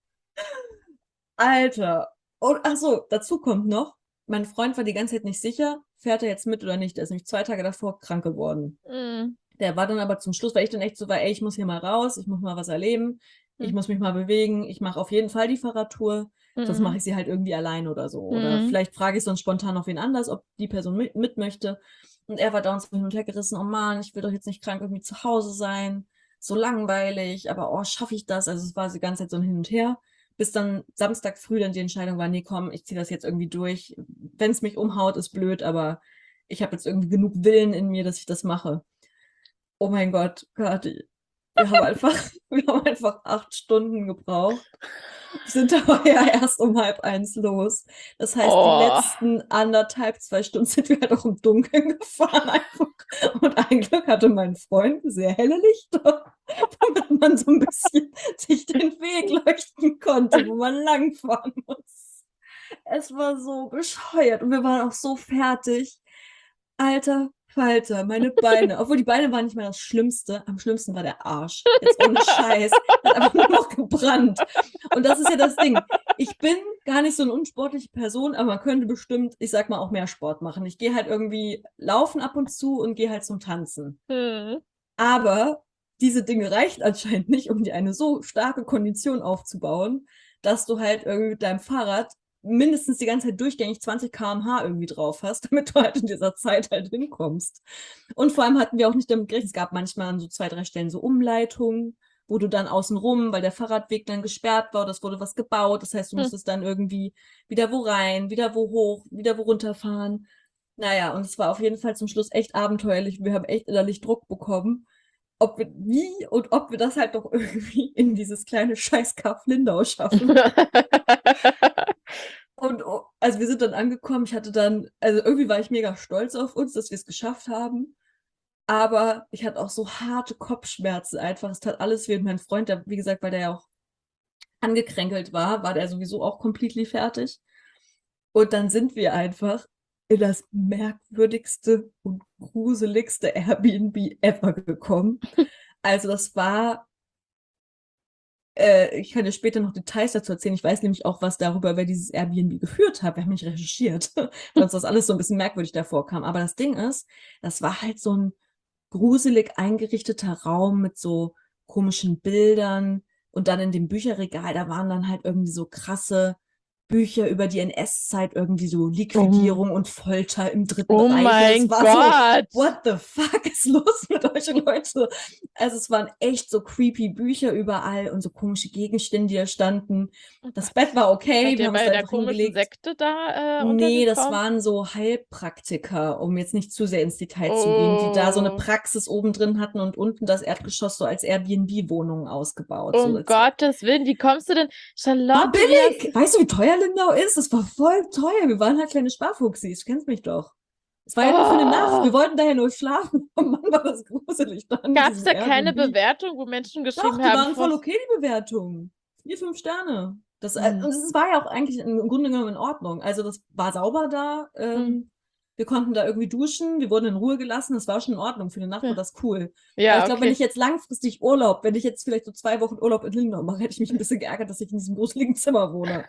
Alter. Und ach so, dazu kommt noch, mein Freund war die ganze Zeit nicht sicher, fährt er jetzt mit oder nicht. Der ist nämlich 2 Tage davor krank geworden. Hm. Der war dann aber zum Schluss, weil ich dann echt so war, ey, ich muss hier mal raus, ich muss mal was erleben, ich Hm. muss mich mal bewegen, ich mache auf jeden Fall die Fahrradtour, sonst mache Hm. ich sie halt irgendwie allein oder so. Oder Hm. vielleicht frage ich sonst spontan noch wen anders, ob die Person mit möchte. Und er war da uns so hin und her gerissen, oh Mann, ich will doch jetzt nicht krank irgendwie zu Hause sein, so langweilig, aber oh, schaffe ich das? Also es war die ganze Zeit so ein Hin und Her, bis dann Samstag früh dann die Entscheidung war, nee, komm, ich ziehe das jetzt irgendwie durch. Wenn es mich umhaut, ist blöd, aber ich habe jetzt irgendwie genug Willen in mir, dass ich das mache. Oh mein Gott, Kathi, wir haben einfach, wir haben einfach 8 Stunden gebraucht. Wir sind aber ja erst um 12:30 los. Das heißt, die Oh. letzten 1,5, 2 Stunden sind wir halt auch im Dunkeln gefahren einfach. Und ein Glück hatte mein Freund sehr helle Lichter, damit man so ein bisschen sich den Weg leuchten konnte, wo man langfahren muss. Es war so bescheuert und wir waren auch so fertig. Alter Falter, meine Beine. Obwohl die Beine waren nicht mehr das Schlimmste. Am schlimmsten war der Arsch. Jetzt ohne Scheiß. Der hat einfach nur noch gebrannt. Und das ist ja das Ding. Ich bin gar nicht so eine unsportliche Person, aber man könnte bestimmt, ich sag mal, auch mehr Sport machen. Ich gehe halt irgendwie laufen ab und zu und gehe halt zum Tanzen. Hm. Aber diese Dinge reichen anscheinend nicht, um dir eine so starke Kondition aufzubauen, dass du halt irgendwie mit deinem Fahrrad mindestens die ganze Zeit durchgängig 20 km/h irgendwie drauf hast, damit du halt in dieser Zeit halt hinkommst. Und vor allem hatten wir auch nicht damit gerechnet, es gab manchmal an so 2, 3 Stellen so Umleitungen, wo du dann außen rum, weil der Fahrradweg dann gesperrt war, das wurde was gebaut, das heißt, du musstest dann irgendwie wieder wo rein, wieder wo hoch, wieder wo runterfahren. Naja, und es war auf jeden Fall zum Schluss echt abenteuerlich. Wir haben echt innerlich Druck bekommen, ob wir das halt doch irgendwie in dieses kleine Scheiß-Kaff Lindau schaffen. Und also wir sind dann angekommen, also irgendwie war ich mega stolz auf uns, dass wir es geschafft haben. Aber ich hatte auch so harte Kopfschmerzen einfach. Es tat alles weh. Und mein Freund, der, wie gesagt, weil der ja auch angekränkelt war der sowieso auch completely fertig. Und dann sind wir einfach in das merkwürdigste und gruseligste Airbnb ever gekommen. Also das war, ich kann dir später noch Details dazu erzählen. Ich weiß nämlich auch was darüber, wer dieses Airbnb geführt hat. Wir haben nicht recherchiert, weil uns das alles so ein bisschen merkwürdig davor kam. Aber das Ding ist, das war halt so ein gruselig eingerichteter Raum mit so komischen Bildern. Und dann in dem Bücherregal, da waren dann halt irgendwie so krasse Bücher über die NS-Zeit, irgendwie so Liquidierung und Folter im Dritten Oh Reich. Und mein es war Gott. so, what the fuck ist los mit euch Leute? Also es waren echt so creepy Bücher überall und so komische Gegenstände, die da standen. Oh Das Gott. Bett war okay, Seid wir ihr haben uns bei da der einfach komischen hingelegt. Sekte da Nee, das untergekommen? waren so Heilpraktiker, um jetzt nicht zu sehr ins Detail zu gehen, die da so eine Oh, Praxis oben drin hatten und unten das Erdgeschoss so als Airbnb-Wohnungen ausgebaut. So um als, Gottes Willen, wie kommst du denn? war Charlotte, wie hast billig! Weißt du, wie teuer Lindau ist? Das war voll teuer. Wir waren halt kleine Sparfuchsis, du kennst mich doch. Es war ja nur für eine Nacht. Oh, Wir wollten daher nur schlafen. Oh Mann, war das gruselig da in gab es diesem da keine Airbnb. Bewertung, wo Menschen Doch, geschrieben die haben, waren voll okay, die Bewertungen. 4, 5 Sterne. Hm. Und es war ja auch eigentlich im Grunde genommen in Ordnung. Also das war sauber da. Hm. Wir konnten da irgendwie duschen. Wir wurden in Ruhe gelassen. Das war schon in Ordnung. Für eine Nacht war das cool. Aber ich Ja, glaube, wenn okay. ich jetzt langfristig wenn ich jetzt vielleicht so 2 Wochen Urlaub in Lindau mache, hätte ich mich ein bisschen geärgert, dass ich in diesem gruseligen Zimmer wohne.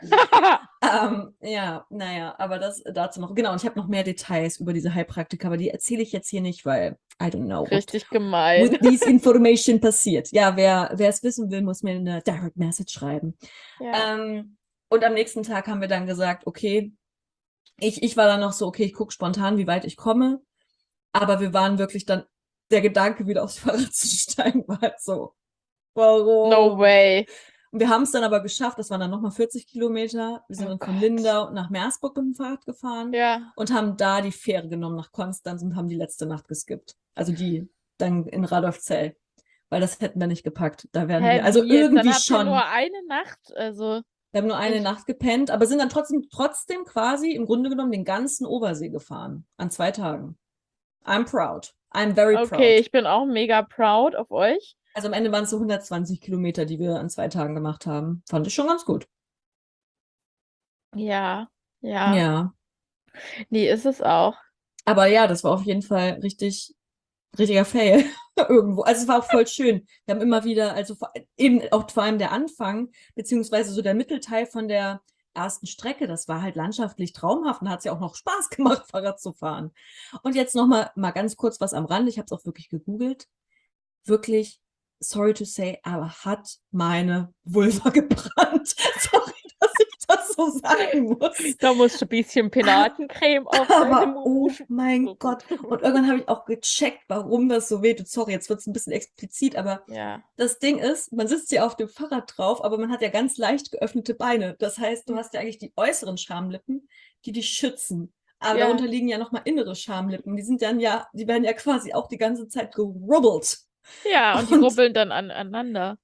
Ja, naja, aber das dazu noch. Genau, und ich habe noch mehr Details über diese Heilpraktiker, aber die erzähle ich jetzt hier nicht, weil I don't know what Richtig gemein. with these information passiert. Ja, wer es wissen will, muss mir eine Direct Message schreiben. Ja. Und am nächsten Tag haben wir dann gesagt, okay, ich war dann noch so, okay, ich gucke spontan, wie weit ich komme. Aber wir waren wirklich dann, der Gedanke, wieder aufs Fahrrad zu steigen, war halt so, warum? No way. Und wir haben es dann aber geschafft, das waren dann nochmal 40 Kilometer. Wir sind Oh dann von Gott. Lindau nach Meersburg mit dem Fahrrad gefahren Ja. und haben da die Fähre genommen nach Konstanz und haben die letzte Nacht geskippt. Also die dann in Radolfzell. Weil das hätten wir nicht gepackt. Da werden Hä, wir, also wie jetzt? Dann irgendwie habt ihr nur schon. eine Nacht, also. Wir haben nur eine Nacht gepennt, aber sind dann trotzdem quasi im Grunde genommen den ganzen Obersee gefahren. An 2 Tagen. I'm proud. I'm very Okay, proud. ich bin auch mega proud auf euch. Also am Ende waren es so 120 Kilometer, die wir an 2 Tagen gemacht haben. Fand ich schon ganz gut. Ja, ja. Ja. Nee, ist es auch. Aber ja, das war auf jeden Fall richtiger Fail irgendwo. Also es war auch voll schön. Wir haben immer wieder, also eben auch vor allem der Anfang, beziehungsweise so der Mittelteil von der ersten Strecke, das war halt landschaftlich traumhaft und hat es ja auch noch Spaß gemacht, Fahrrad zu fahren. Und jetzt noch mal ganz kurz was am Rande. Ich habe es auch wirklich gegoogelt. Wirklich, sorry to say, aber hat meine Vulva gebrannt. Sorry, dass ich das so sagen muss. Da musst du ein bisschen Penatencreme auf deine Aber oh Mund. mein Gott. Und irgendwann habe ich auch gecheckt, warum das so wehtut. Sorry, jetzt wird es ein bisschen explizit, aber Ja. das Ding ist, man sitzt ja auf dem Fahrrad drauf, aber man hat ja ganz leicht geöffnete Beine. Das heißt, du hast ja eigentlich die äußeren Schamlippen, die dich schützen. Aber Ja. darunter liegen ja nochmal innere Schamlippen. Die werden ja quasi auch die ganze Zeit gerubbelt. Ja, und die Und rubbeln dann aneinander.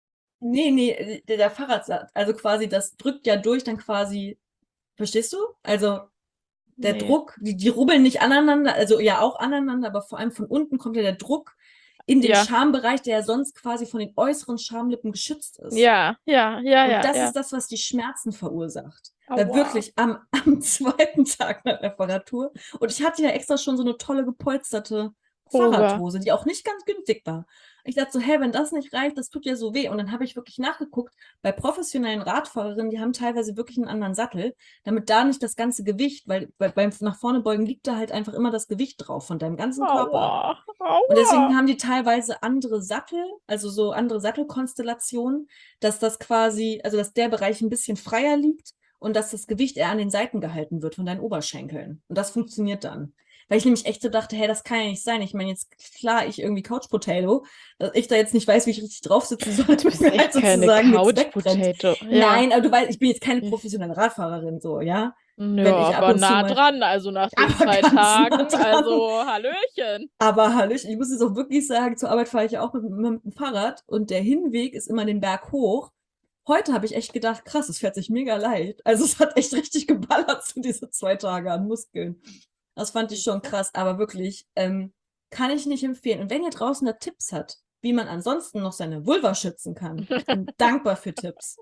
nee, der Fahrradsatz, also quasi, das drückt ja durch dann quasi, verstehst du? Also der Nee. Druck, die rubbeln nicht aneinander, also ja auch aneinander, aber vor allem von unten kommt ja der Druck in den Ja. Schambereich, der ja sonst quasi von den äußeren Schamlippen geschützt ist. Ja, ja, ja, Und ja, das ja. ist das, was die Schmerzen verursacht. Weil Aua. wirklich am zweiten Tag nach der Fahrradtour, und ich hatte ja extra schon so eine tolle gepolsterte Hose. Fahrradhose, die auch nicht ganz günstig war. Ich dachte so, hey, wenn das nicht reicht, das tut ja so weh. Und dann habe ich wirklich nachgeguckt, bei professionellen Radfahrerinnen, die haben teilweise wirklich einen anderen Sattel, damit da nicht das ganze Gewicht, weil beim nach vorne beugen liegt da halt einfach immer das Gewicht drauf von deinem ganzen Körper. Aua. Und deswegen Aua. haben die teilweise andere Sattel, also so andere Sattelkonstellationen, dass das quasi, also dass der Bereich ein bisschen freier liegt und dass das Gewicht eher an den Seiten gehalten wird von deinen Oberschenkeln. Und das funktioniert dann. Weil ich nämlich echt so dachte, hey, das kann ja nicht sein. Ich meine, jetzt klar, ich irgendwie Couch Potato, dass ich da jetzt nicht weiß, wie ich richtig drauf sitzen soll, Du damit bist mir echt halt keine sozusagen nichts Couch wegbrennt. Potato. Ja. Nein, aber du weißt, ich bin jetzt keine professionelle Radfahrerin, so, ja. Ja, Wenn ich ab aber und zu nah mal, dran, also nach den aber 2 ganz nah Tagen. dran. Also, Hallöchen. Aber Hallöchen, ich muss jetzt auch wirklich sagen, zur Arbeit fahre ich ja auch mit dem Fahrrad und der Hinweg ist immer den Berg hoch. Heute habe ich echt gedacht, krass, es fährt sich mega leicht. Also es hat echt richtig geballert, so diese 2 Tage an Muskeln. Das fand ich schon krass, aber wirklich, kann ich nicht empfehlen. Und wenn ihr draußen da Tipps habt, wie man ansonsten noch seine Vulva schützen kann, ich bin dankbar für Tipps.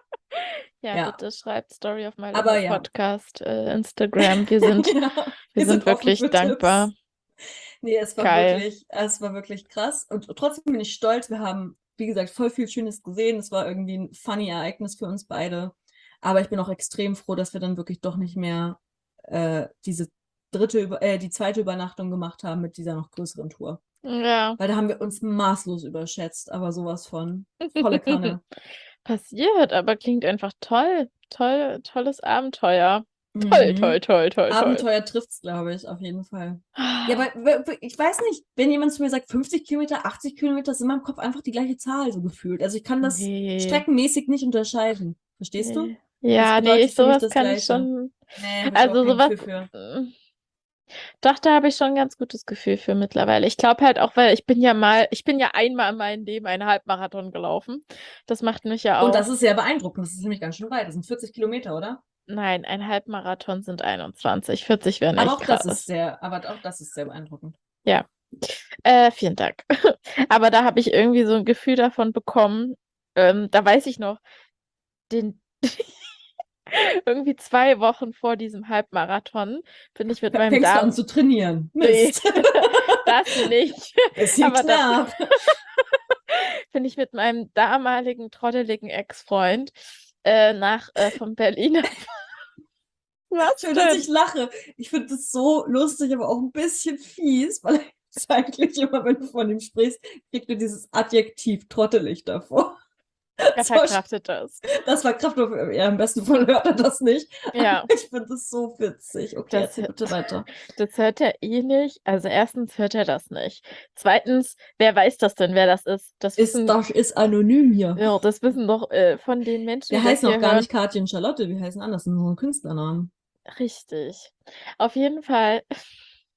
Ja, Ja, bitte schreibt Story auf My aber Little ja. Podcast, Instagram. Wir sind, Ja, wir sind sind offen wirklich für dankbar. Tipps. Nee, Geil. es war wirklich krass. Und trotzdem bin ich stolz. Wir haben, wie gesagt, voll viel Schönes gesehen. Es war irgendwie ein funny Ereignis für uns beide. Aber ich bin auch extrem froh, dass wir dann wirklich doch nicht mehr die zweite Übernachtung gemacht haben mit dieser noch größeren Tour. Ja. Weil da haben wir uns maßlos überschätzt, aber sowas von volle Kanne. Passiert, aber klingt einfach toll. Toll, tolles Abenteuer. Toll, toll, toll, toll, toll. Abenteuer trifft's, glaube ich, auf jeden Fall. Ja, aber ich weiß nicht, wenn jemand zu mir sagt, 50 Kilometer, 80 Kilometer, ist in meinem Kopf einfach die gleiche Zahl so gefühlt. Also ich kann das Nee. streckenmäßig nicht unterscheiden. Verstehst du? Nee. Ja, Das nee, bedeutet für mich sowas das kann ich Gleiche. schon. Nee, habe ich Also überhaupt kein sowas. Gefühl für. Doch, da habe ich schon ein ganz gutes Gefühl für mittlerweile. Ich glaube halt auch, weil ich bin ja einmal in meinem Leben einen Halbmarathon gelaufen. Das macht mich ja Und das auch. ist sehr beeindruckend. Das ist nämlich ganz schön weit. Das sind 40 Kilometer, oder? Nein, ein Halbmarathon sind 21. 40 wären Aber echt auch das ist krass. sehr beeindruckend. Ja. Vielen Dank. Aber da habe ich irgendwie so ein Gefühl davon bekommen. Da weiß ich noch, den irgendwie 2 Wochen vor diesem Halbmarathon bin ich mit meinem Fängst du an zu trainieren? Nee, Mist. das nicht. Bisschen Aber da knapp. bin ich mit meinem damaligen trotteligen Ex-Freund von Berlin. Was Schön, dass denn? ich lache. Ich finde das so lustig, aber auch ein bisschen fies, weil eigentlich immer, wenn du von ihm sprichst, kriegst du dieses Adjektiv trottelig davor. Er So, verkraftet das. das war Kraftwerk. Ja, im besten Fall hört er das nicht. Ja, Aber ich finde das so witzig. Okay, das, erzähl bitte weiter. das hört er eh nicht. Also erstens hört er das nicht. Zweitens, wer weiß das denn, wer das ist? Das ist anonym hier. Ja, das wissen doch von den Menschen, Wir die das heißen hier auch gar hören. nicht Katja und Charlotte, wir heißen anders, das sind unsere Künstlernamen. Richtig. Auf jeden Fall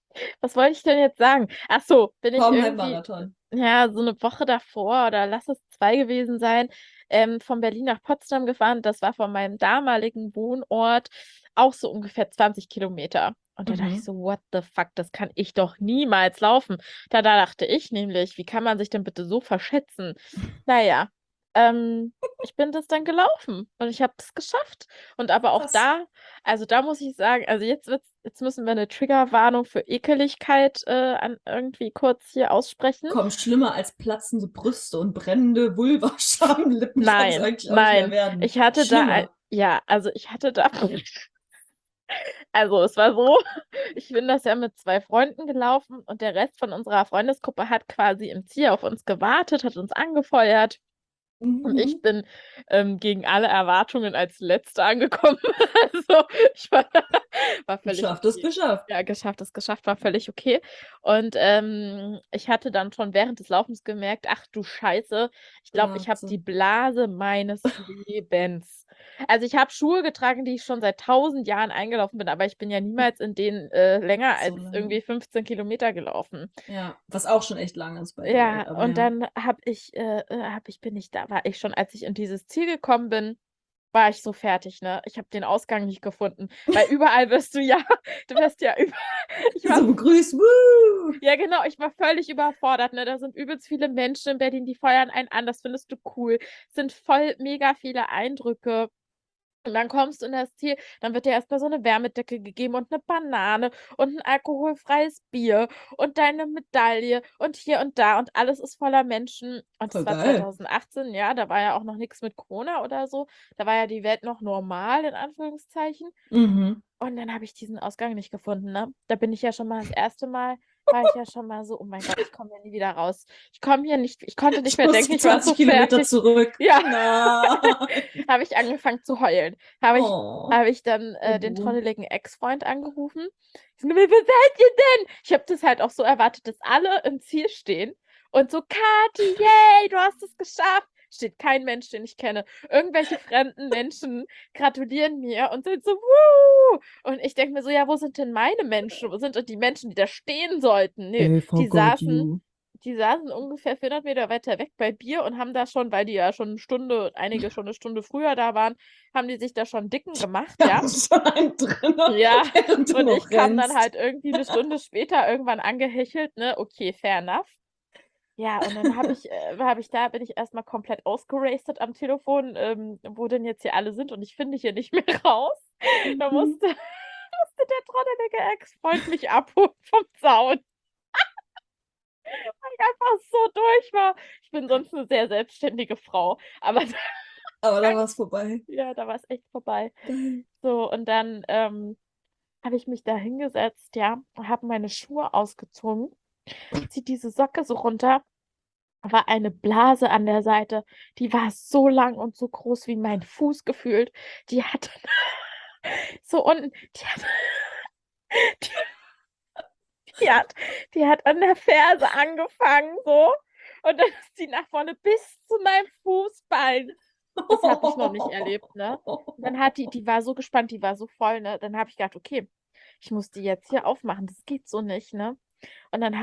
Was wollte ich denn jetzt sagen? Ach so, bin ich Kaum irgendwie, Halbmarathon. ja, so eine Woche davor oder lass es 2 gewesen sein, von Berlin nach Potsdam gefahren. Das war von meinem damaligen Wohnort auch so ungefähr 20 Kilometer. Und da dachte ich Mhm. so, what the fuck, das kann ich doch niemals laufen. Da dachte ich nämlich, wie kann man sich denn bitte so verschätzen? Naja, ich bin das dann gelaufen und ich habe es geschafft. Und aber auch Krass. also da muss ich sagen, also jetzt müssen wir eine Triggerwarnung für Ekeligkeit irgendwie kurz hier aussprechen. Komm, schlimmer als platzende Brüste und brennende Vulva-Schamlippen kann es Nein, eigentlich auch nicht mehr nein. werden. Ich hatte Schlimmer. ja, also ich hatte da, also es war so, ich bin das ja mit 2 Freunden gelaufen und der Rest von unserer Freundesgruppe hat quasi im Ziel auf uns gewartet, hat uns angefeuert. Und ich Mhm. bin gegen alle Erwartungen als Letzte angekommen. Also ich war völlig Geschafft ist okay. geschafft. Ja, geschafft ist geschafft, war völlig okay. Und ich hatte dann schon während des Laufens gemerkt, ach du Scheiße, ich glaube, ich habe Blase. die Blase meines Lebens. Also ich habe Schuhe getragen, die ich schon seit 1000 Jahren eingelaufen bin, aber ich bin ja niemals in denen länger So als lange. irgendwie 15 Kilometer gelaufen. Ja, was auch schon echt lang ist, by the way. Ja, Aber und ja. dann war ich schon, als ich in dieses Ziel gekommen bin, war ich so fertig, ne? Ich habe den Ausgang nicht gefunden, weil überall wirst du ja, du wirst ja über, ich war, So begrüßt. Woo! ja genau, ich war völlig überfordert, ne? Da sind übelst viele Menschen in Berlin, die feuern einen an, das findest du cool. Es sind voll mega viele Eindrücke. Und dann kommst du in das Ziel, dann wird dir erst mal so 'ne Wärmedecke gegeben und 'ne Banane und 'n alkoholfreies Bier und deine Medaille und hier und da und alles ist voller Menschen. Und Voll es war geil. 2018, ja, da war ja auch noch nix mit Corona oder so. Da war ja die Welt noch normal in Anführungszeichen. Mhm. Und dann habe ich diesen Ausgang nicht gefunden, ne? Da bin ich ja schon mal das erste Mal war ich ja schon mal so: „Oh mein Gott, ich komme hier nie wieder raus. Ich konnte nicht Ich mehr muss denken, die ich war so 20 Kilometer fertig." zurück. Ja. Nein. Habe ich angefangen zu heulen. Oh. Habe ich dann, den Oh. trotteligen Ex-Freund angerufen. Ich so: „Wo seid ihr denn?" Ich habe das halt auch so erwartet, dass alle im Ziel stehen und so: „Kathi, yay, du hast es geschafft." Steht kein Mensch, den ich kenne. Irgendwelche fremden Menschen gratulieren mir und sind so: „Wuhu!" Und ich denke mir so: „Ja, wo sind denn meine Menschen? Wo sind denn die Menschen, die da stehen sollten?" Ne, I forgot you. die saßen ungefähr 400 Meter weiter weg bei Bier und haben da schon, weil die ja schon 'ne Stunde einige schon 'ne Stunde früher da waren, haben die sich da schon Dicken gemacht, Wir ja? haben schon einen drin, Ja, während du und ich noch kam dann rennst. halt irgendwie 'ne Stunde später irgendwann angehechelt, ne? Okay, fair enough. Ja, und dann bin ich erst mal komplett ausgerastet am Telefon, wo denn jetzt hier alle sind und ich finde hier nicht mehr raus. Da Mhm. musste der trottelige Ex-Freund mich abholen vom Zaun, weil ich einfach so durch war. Ich bin sonst 'ne sehr selbstständige Frau, aber Aber da war's vorbei. ja, da war's echt vorbei. Geil. So, und dann, habe ich mich da hingesetzt, ja, habe meine Schuhe ausgezogen, ziehe diese Socke so runter, war eine Blase an der Seite, die war so lang und so groß wie mein Fuß gefühlt. Die hat so unten die die hat die hat an der Ferse angefangen so und dann ist die nach vorne bis zu meinem Fußballen. Das habe ich noch nicht erlebt, ne? Und dann hat die war so gespannt, die war so voll, ne? Dann habe ich gedacht: „Okay, ich muss die jetzt hier aufmachen, das geht so nicht", ne? Und dann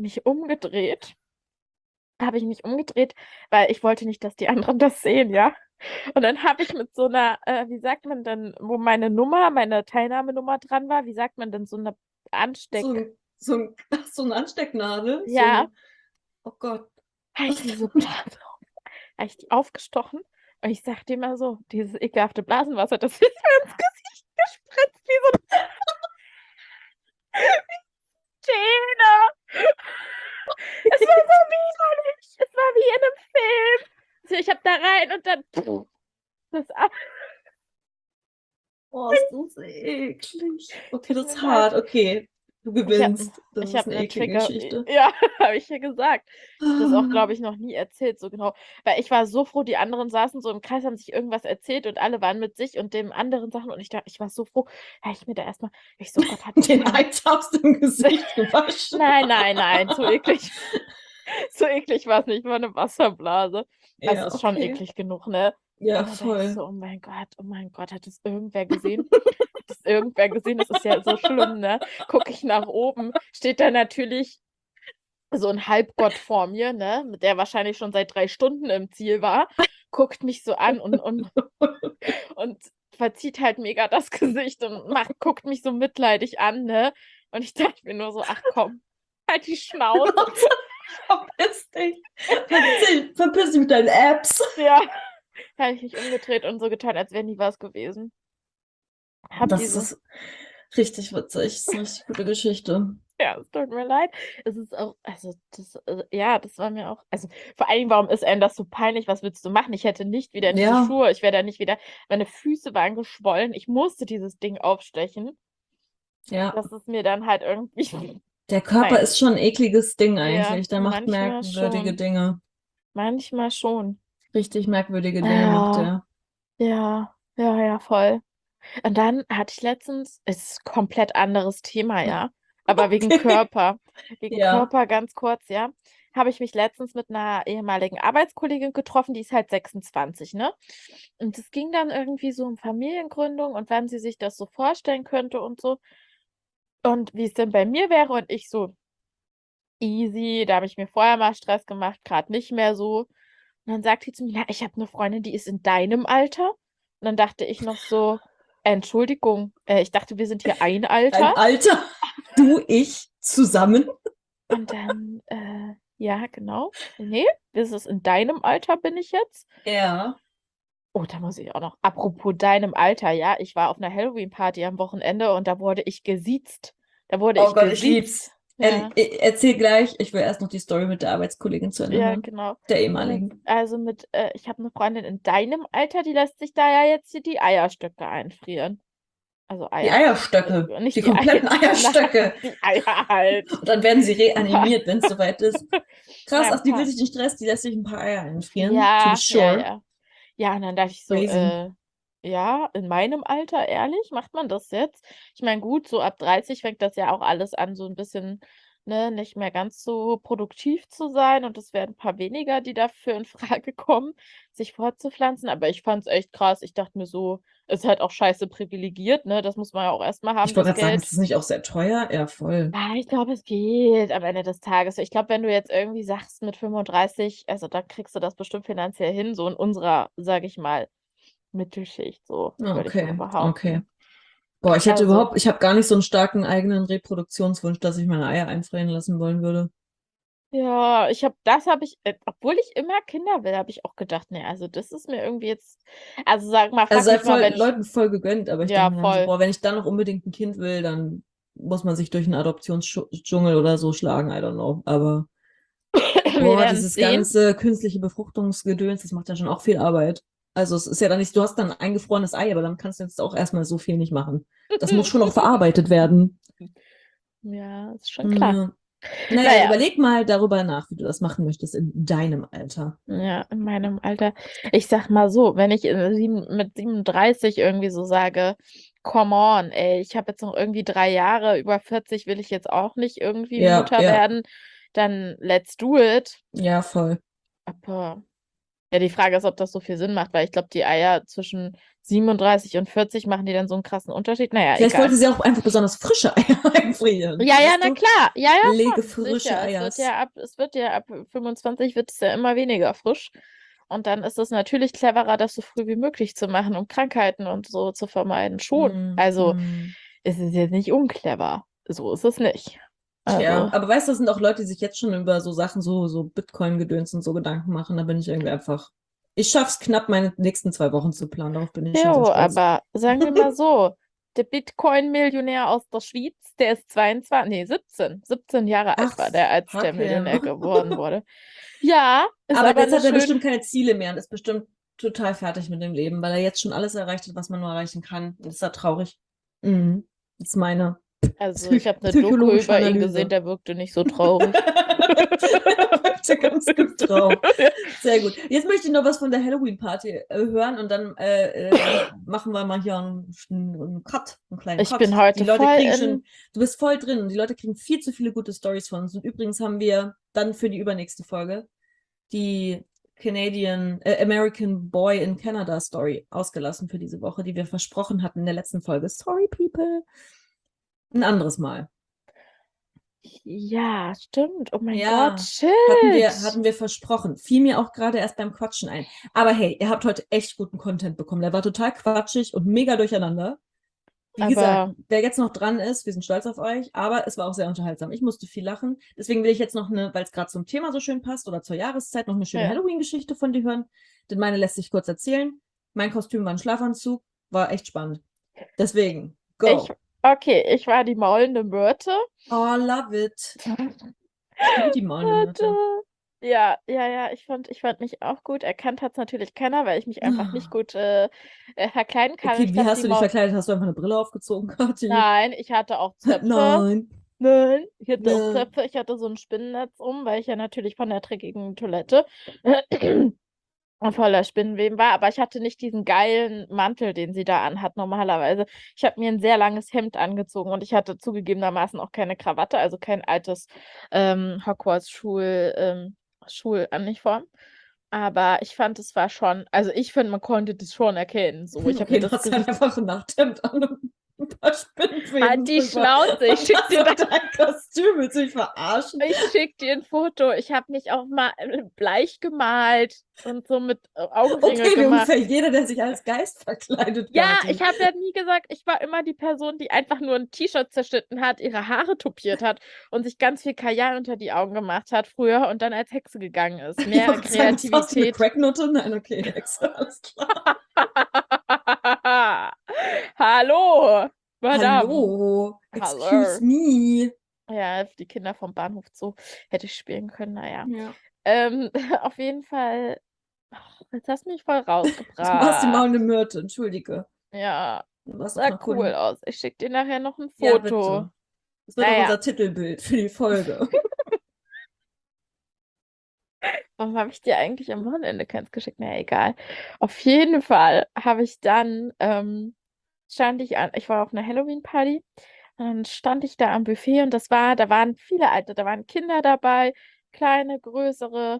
habe ich mich umgedreht, weil ich wollte nicht, dass die anderen das sehen, ja? Und dann habe ich mit so 'ner, wie sagt man denn, wo meine Teilnahmenummer dran war, wie sagt man denn, so 'ne Ansteck So 'ne Anstecknadel, so ja, 'ne oh Gott. habe ich diese Blase habe ich die aufgestochen und ich sage dir mal so, dieses ekelhafte Blasenwasser, das ist mir ins Gesicht gespritzt wie so 'n Fontäne. Es war so widerlich. Es war wie in 'nem Film. So, ich habe da rein und dann das ab Oh, ist das eklig. Okay, das ist Nein, hart. Okay, du ich habe gewinnst. Das ich ist habe 'ne 'ne eklige Trigger Geschichte. ja, habe ich ja gesagt. Ich habe das auch, Ah. glaube ich, noch nie erzählt, so genau. Weil ich war so froh, die anderen saßen so im Kreis, haben sich irgendwas erzählt und alle waren mit sich und dem anderen Sachen und ich war so froh, habe ich mir da erst mal ich so: „Gott, hat Den keiner." Eis aus dem Gesicht gewaschen. Nein, nein, nein, so eklig so eklig war's nicht, war 'ne Wasserblase. Es Ja, ist schon okay. eklig genug, ne? Ja, Und dann dachte ich voll. so: oh mein Gott, hat das irgendwer gesehen?" hat das irgendwer gesehen? Das ist ja so schlimm, ne? Gucke ich nach oben, steht da natürlich so ein Halbgott vor mir, ne? Der wahrscheinlich schon seit 3 Stunden im Ziel war, guckt mich so an und verzieht halt mega das Gesicht und guckt mich so mitleidig an, ne? Und ich dachte mir nur so, ach komm, halt die Schnauze. Verpiss dich. Verpiss dich mit deinen Apps. Ja, habe ich mich umgedreht und so getan, als wäre nie was gewesen. Das ist richtig witzig. Das ist eine richtig gute Geschichte. Ja, es tut mir leid. Es ist auch, also ja, das war mir auch, also vor allem, warum ist einem das so peinlich? Was willst du machen? Ich hätte nicht wieder in diese Ja. Schuhe, ich wäre da nicht wieder, meine Füße waren geschwollen, ich musste dieses Ding aufstechen. Ja. Das ist mir dann halt irgendwie, Der Körper nein, ist schon ein ekliges Ding ja, eigentlich. Der macht manchmal merkwürdige schon. Dinge. Manchmal schon. Richtig merkwürdige Dinge macht Ja, er. ja, voll. Und dann hatte ich letztens, es ist ein komplett anderes Thema, ja, aber wegen Okay. Körper. Wegen Ja. Körper ganz kurz, ja, habe ich mich letztens mit einer ehemaligen Arbeitskollegin getroffen, die ist halt 26, ne? Und es ging dann irgendwie so um Familiengründung und wann sie sich das so vorstellen könnte und so. Und wie es denn bei mir wäre und ich so, easy, da habe ich mir vorher mal Stress gemacht, gerade nicht mehr so. Und dann sagt sie zu mir, ja, ich habe eine Freundin, die ist in deinem Alter. Und dann dachte ich noch so, Entschuldigung, ich dachte, wir sind hier ein Alter. Ein Alter, du, ich zusammen. Und dann, ja, genau. Nee, das ist in deinem Alter bin ich jetzt. Ja. Oh, da muss ich auch noch. Apropos deinem Alter, ja, ich war auf einer Halloween-Party am Wochenende und da wurde ich gesiezt. Da wurde Oh ich Gott, ich lieb's. gesiezt. Ja, Erzähl gleich. Ich will erst noch die Story mit der Arbeitskollegin zu Ende ja, hören. genau. Der ehemaligen. Ich habe eine Freundin in deinem Alter, die lässt sich da ja jetzt hier die Eierstöcke einfrieren. Also Die Eier. Eierstöcke. Nicht Die die Eier. kompletten Eierstöcke. Die Eier halt. Und dann werden sie reanimiert, wenn es soweit ist. Krass, Ja, ach, die will sich nicht stressen, die lässt sich ein paar Eier einfrieren. To be ja, ja, sure. ja. Ja, und dann dachte ich so, Crazy. ja, in meinem Alter, ehrlich, macht man das jetzt? Ich meine, gut, so ab 30 fängt das ja auch alles an, so ein bisschen, ne, nicht mehr ganz so produktiv zu sein. Und es werden ein paar weniger, die dafür in Frage kommen, sich fortzupflanzen. Aber ich fand es echt krass. Ich dachte mir so, ist halt auch scheiße privilegiert, ne? Das muss man ja auch erstmal haben, Ich wollte das gerade sagen, ist Geld. das nicht auch sehr teuer? Ja, voll. Ja, ich glaube, es geht am Ende des Tages. Ich glaube, wenn du jetzt irgendwie sagst mit 35, also da kriegst du das bestimmt finanziell hin, so in unserer, sage ich mal, Mittelschicht, so würde ich mal Okay, okay. behaupten. Boah, ich Also, habe gar nicht so einen starken eigenen Reproduktionswunsch, dass ich meine Eier einfrieren lassen wollen würde. ja, obwohl ich immer Kinder will, habe ich auch gedacht, nee, also das ist mir irgendwie jetzt, also sag mal, Also frag sei mich mal, voll, wenn ich, Leuten voll gegönnt, aber ich ja, denke mir dann so, voll. boah, wenn ich dann noch unbedingt ein Kind will, dann muss man sich durch einen Adoptionsdschungel oder so schlagen, I don't know. Aber Wir boah, werden es dieses sehen. ganze künstliche Befruchtungsgedöns, das macht ja schon auch viel Arbeit. Also es ist ja dann nicht, du hast dann ein eingefrorenes Ei, aber dann kannst du jetzt auch erstmal so viel nicht machen. Das muss schon noch verarbeitet werden. Ja, ist schon klar. Ja. Naja, dann Naja, überleg mal darüber nach, wie du das machen möchtest in deinem Alter. ja, in meinem Alter. Ich sag mal so, wenn ich mit 37 irgendwie so sage, come on, ey, ich habe jetzt noch irgendwie 3 Jahre, über 40 will ich jetzt auch nicht irgendwie Ja, Mutter ja, werden, dann let's do it. ja, voll. Aber ja, die Frage ist, ob das so viel Sinn macht, weil ich glaube, die Eier zwischen 37 und 40 machen die dann so einen krassen Unterschied. Naja, Vielleicht egal. wollte sie auch einfach besonders frische Eier einfrieren. Ja, Weißt na du? klar. Ja, Lege schon, frische sicher. Eiers. Es wird ja ab 25 wird es ja immer weniger frisch. Und dann ist es natürlich cleverer, das so früh wie möglich zu machen, um Krankheiten und so zu vermeiden. Schon. Hm, Also, hm. es ist jetzt nicht unclever. So ist es nicht. Tja, Also, aber weißt du, das sind auch Leute, die sich jetzt schon über so Sachen, so Bitcoin-Gedöns und so Gedanken machen. Da bin ich irgendwie einfach. Ich schaff's knapp, meine nächsten 2 Wochen zu planen. Darauf bin ich schon sehr jo, stolz. aber sagen wir mal so, der Bitcoin-Millionär aus der Schweiz, der ist 22, nee, 17 Jahre alt Ach, war der, als der fuck him. Millionär geworden wurde. Ja, ist Aber aber jetzt eine hat er schön. bestimmt keine Ziele mehr und ist bestimmt total fertig mit dem Leben, weil er jetzt schon alles erreicht hat, was man nur erreichen kann. Das ist ja traurig. Mhm. Das ist meine Also, ich habe eine Doku psychologische über ihn gesehen, Analyse. der wirkte nicht so traurig. Wirkte ganz gut drauf. Sehr gut. Jetzt möchte ich noch was von der Halloween-Party hören und dann machen wir mal hier einen Cut, einen kleinen Ich Cut. bin heute Die Leute voll kriegen in. schon, du bist voll drin und die Leute kriegen viel zu viele gute Stories von uns. Und übrigens haben wir dann für die übernächste Folge die American Boy in Canada Story ausgelassen für diese Woche, die wir versprochen hatten in der letzten Folge. Sorry, people. Ein anderes Mal. Ja, stimmt. Oh mein Ja, Gott, shit. hatten wir versprochen. Fiel mir auch gerade erst beim Quatschen ein. Aber hey, ihr habt heute echt guten Content bekommen. Der war total quatschig und mega durcheinander. Wie gesagt, wer jetzt noch dran ist, wir sind stolz auf euch, aber es war auch sehr unterhaltsam. Ich musste viel lachen. Deswegen will ich jetzt noch weil es gerade zum Thema so schön passt oder zur Jahreszeit, noch eine schöne Ja. Halloween-Geschichte von dir hören. Denn meine lässt sich kurz erzählen. Mein Kostüm war ein Schlafanzug, war echt spannend. Deswegen, go. Ich war die maulende Myrte. Oh, love it. Ich liebe die maulende Myrte. Ja, ich fand mich auch gut. Erkannt hat es natürlich keiner, weil ich mich einfach nicht gut verkleiden kann. Okay, Ich wie glaub, hast du dich verkleidet? Hast du einfach eine Brille aufgezogen, Kathi? Nein, ich hatte auch Zöpfe. Nein. Ich hatte auch Nein. Zöpfe. Ich hatte so ein Spinnennetz weil ich ja natürlich von der dreckigen Toilette voller Spinnenweben war. Aber ich hatte nicht diesen geilen Mantel, den sie da anhat normalerweise. Ich habe mir ein sehr langes Hemd angezogen und ich hatte zugegebenermaßen auch keine Krawatte, also kein altes Hogwarts-Schuluniform. Aber ich fand, es war schon, also ich finde, man konnte das schon erkennen. So, ich habe mir Okay, du das hast halt einfach ein Nachthemd an und ein paar Spinnenfäden Halt die drüber. Schnauze, ich schick dir Das ist dein Kostüm, willst du mich verarschen? Ich schick dir ein Foto. Ich habe mich auch mal bleich gemalt und so mit Augenringe Okay, wie gemacht. ungefähr jeder, der sich als Geist verkleidet, Ja, Kathi. ich habe ja nie gesagt, ich war immer die Person, die einfach nur ein T-Shirt zerschnitten hat, ihre Haare tupiert hat und sich ganz viel Kajal unter die Augen gemacht hat früher und dann als Hexe gegangen ist. Ich Mehr wollte sagen, was warst du, eine Kreativität. Cracknutte? Nein, okay, Hexe, alles klar. Hallo, Madame. Hallo, Hallo. excuse me. Ja, die Kinder vom Bahnhof Zoo hätte ich spielen können, naja. Ja. Auf jeden Fall, jetzt hast du mich voll Du warst die rausgebracht. maulende Myrte, entschuldige. Ja, Du warst sah noch cool Kunde. aus. Ich schicke dir nachher noch ein Ja, Foto. bitte. Das wird auch Naja, unser Titelbild für die Folge. warum habe ich dir eigentlich am Wochenende keins geschickt? Naja, egal. Auf jeden Fall habe ich dann, ich war auf einer Halloween-Party, und dann stand ich da am Buffet und da waren viele Alte, da waren Kinder dabei, kleine, größere,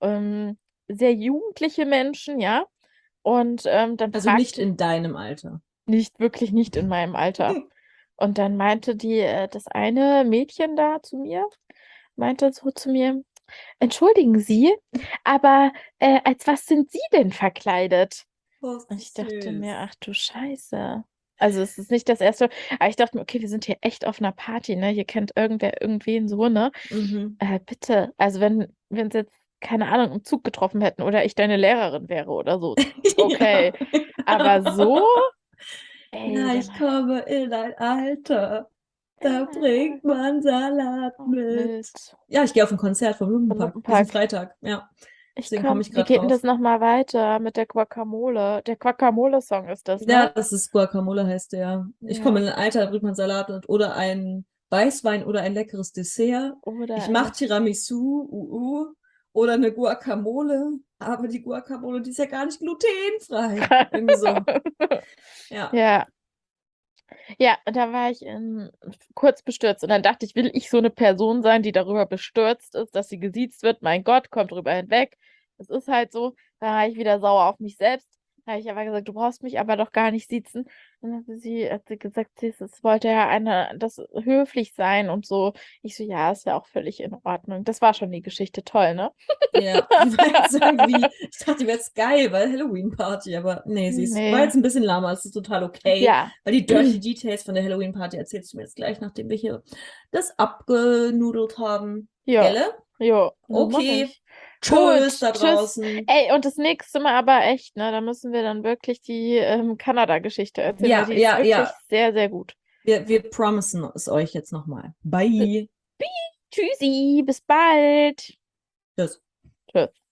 sehr jugendliche Menschen, ja. Und dann Also nicht in deinem Alter. wirklich nicht in meinem Alter. Und dann meinte das eine Mädchen da zu mir, meinte so zu mir, entschuldigen Sie, aber als was sind Sie denn verkleidet? Oh, Und ich dachte mir, süß. ach du Scheiße. Also es ist nicht das erste, aber ich dachte mir, okay, wir sind hier echt auf einer Party, ne? Hier kennt irgendwer irgendwen so, ne? Mhm. Bitte, also wenn wir uns jetzt, keine Ahnung, im Zug getroffen hätten oder ich deine Lehrerin wäre oder so, okay. Ja. Aber so, ey, Ja, ich dann komme in ein Alter. Da bringt man Salat mit. Ja, ich gehe auf ein Konzert vom Von Lumpenpack diesen Lumpenpack. Freitag. Ja, Ich deswegen komme komm. ich Wie gerade geht denn das drauf. nochmal weiter mit der Guacamole? Der Guacamole-Song ist das, Ja, ne? das ist Guacamole heißt der. Ich komme Ja. in ein Alter, da bringt man Salat mit oder ein Weißwein oder ein leckeres Dessert. Oder Ich mache eine. Tiramisu, oder eine Guacamole. Aber die Guacamole, die ist ja gar nicht glutenfrei. Irgendwie so. Ja. Ja. Ja, und da war ich kurz bestürzt. Und dann dachte ich, will ich so eine Person sein, die darüber bestürzt ist, dass sie gesiezt wird? Mein Gott, kommt drüber hinweg. Es ist halt so. Da war ich wieder sauer auf mich selbst. Da habe ich aber gesagt, du brauchst mich aber doch gar nicht siezen. Dann hat sie gesagt, es wollte ja das höflich sein und so. Ich so, ja, ist ja auch völlig in Ordnung. Das war schon die Geschichte toll, ne? Ja, die war jetzt irgendwie, ich dachte, die wäre jetzt geil, weil Halloween-Party, aber nee, war jetzt Nee. ein bisschen lahmer, es ist total okay, Ja. weil die Dirty Details von der Halloween-Party erzählst du mir jetzt gleich, nachdem wir hier das abgenudelt haben. Ja. Gelle? Jo, das mache Okay, ich. tschüss Gut, da tschüss. draußen. Ey, und das nächste Mal aber echt, ne? Da müssen wir dann wirklich die Kanada-Geschichte erzählen, weil Ja, die ist ja, wirklich ja, sehr, sehr gut. wir promisen es euch jetzt nochmal. Bye. Tschüssi, bis bald. Tschüss. Tschüss.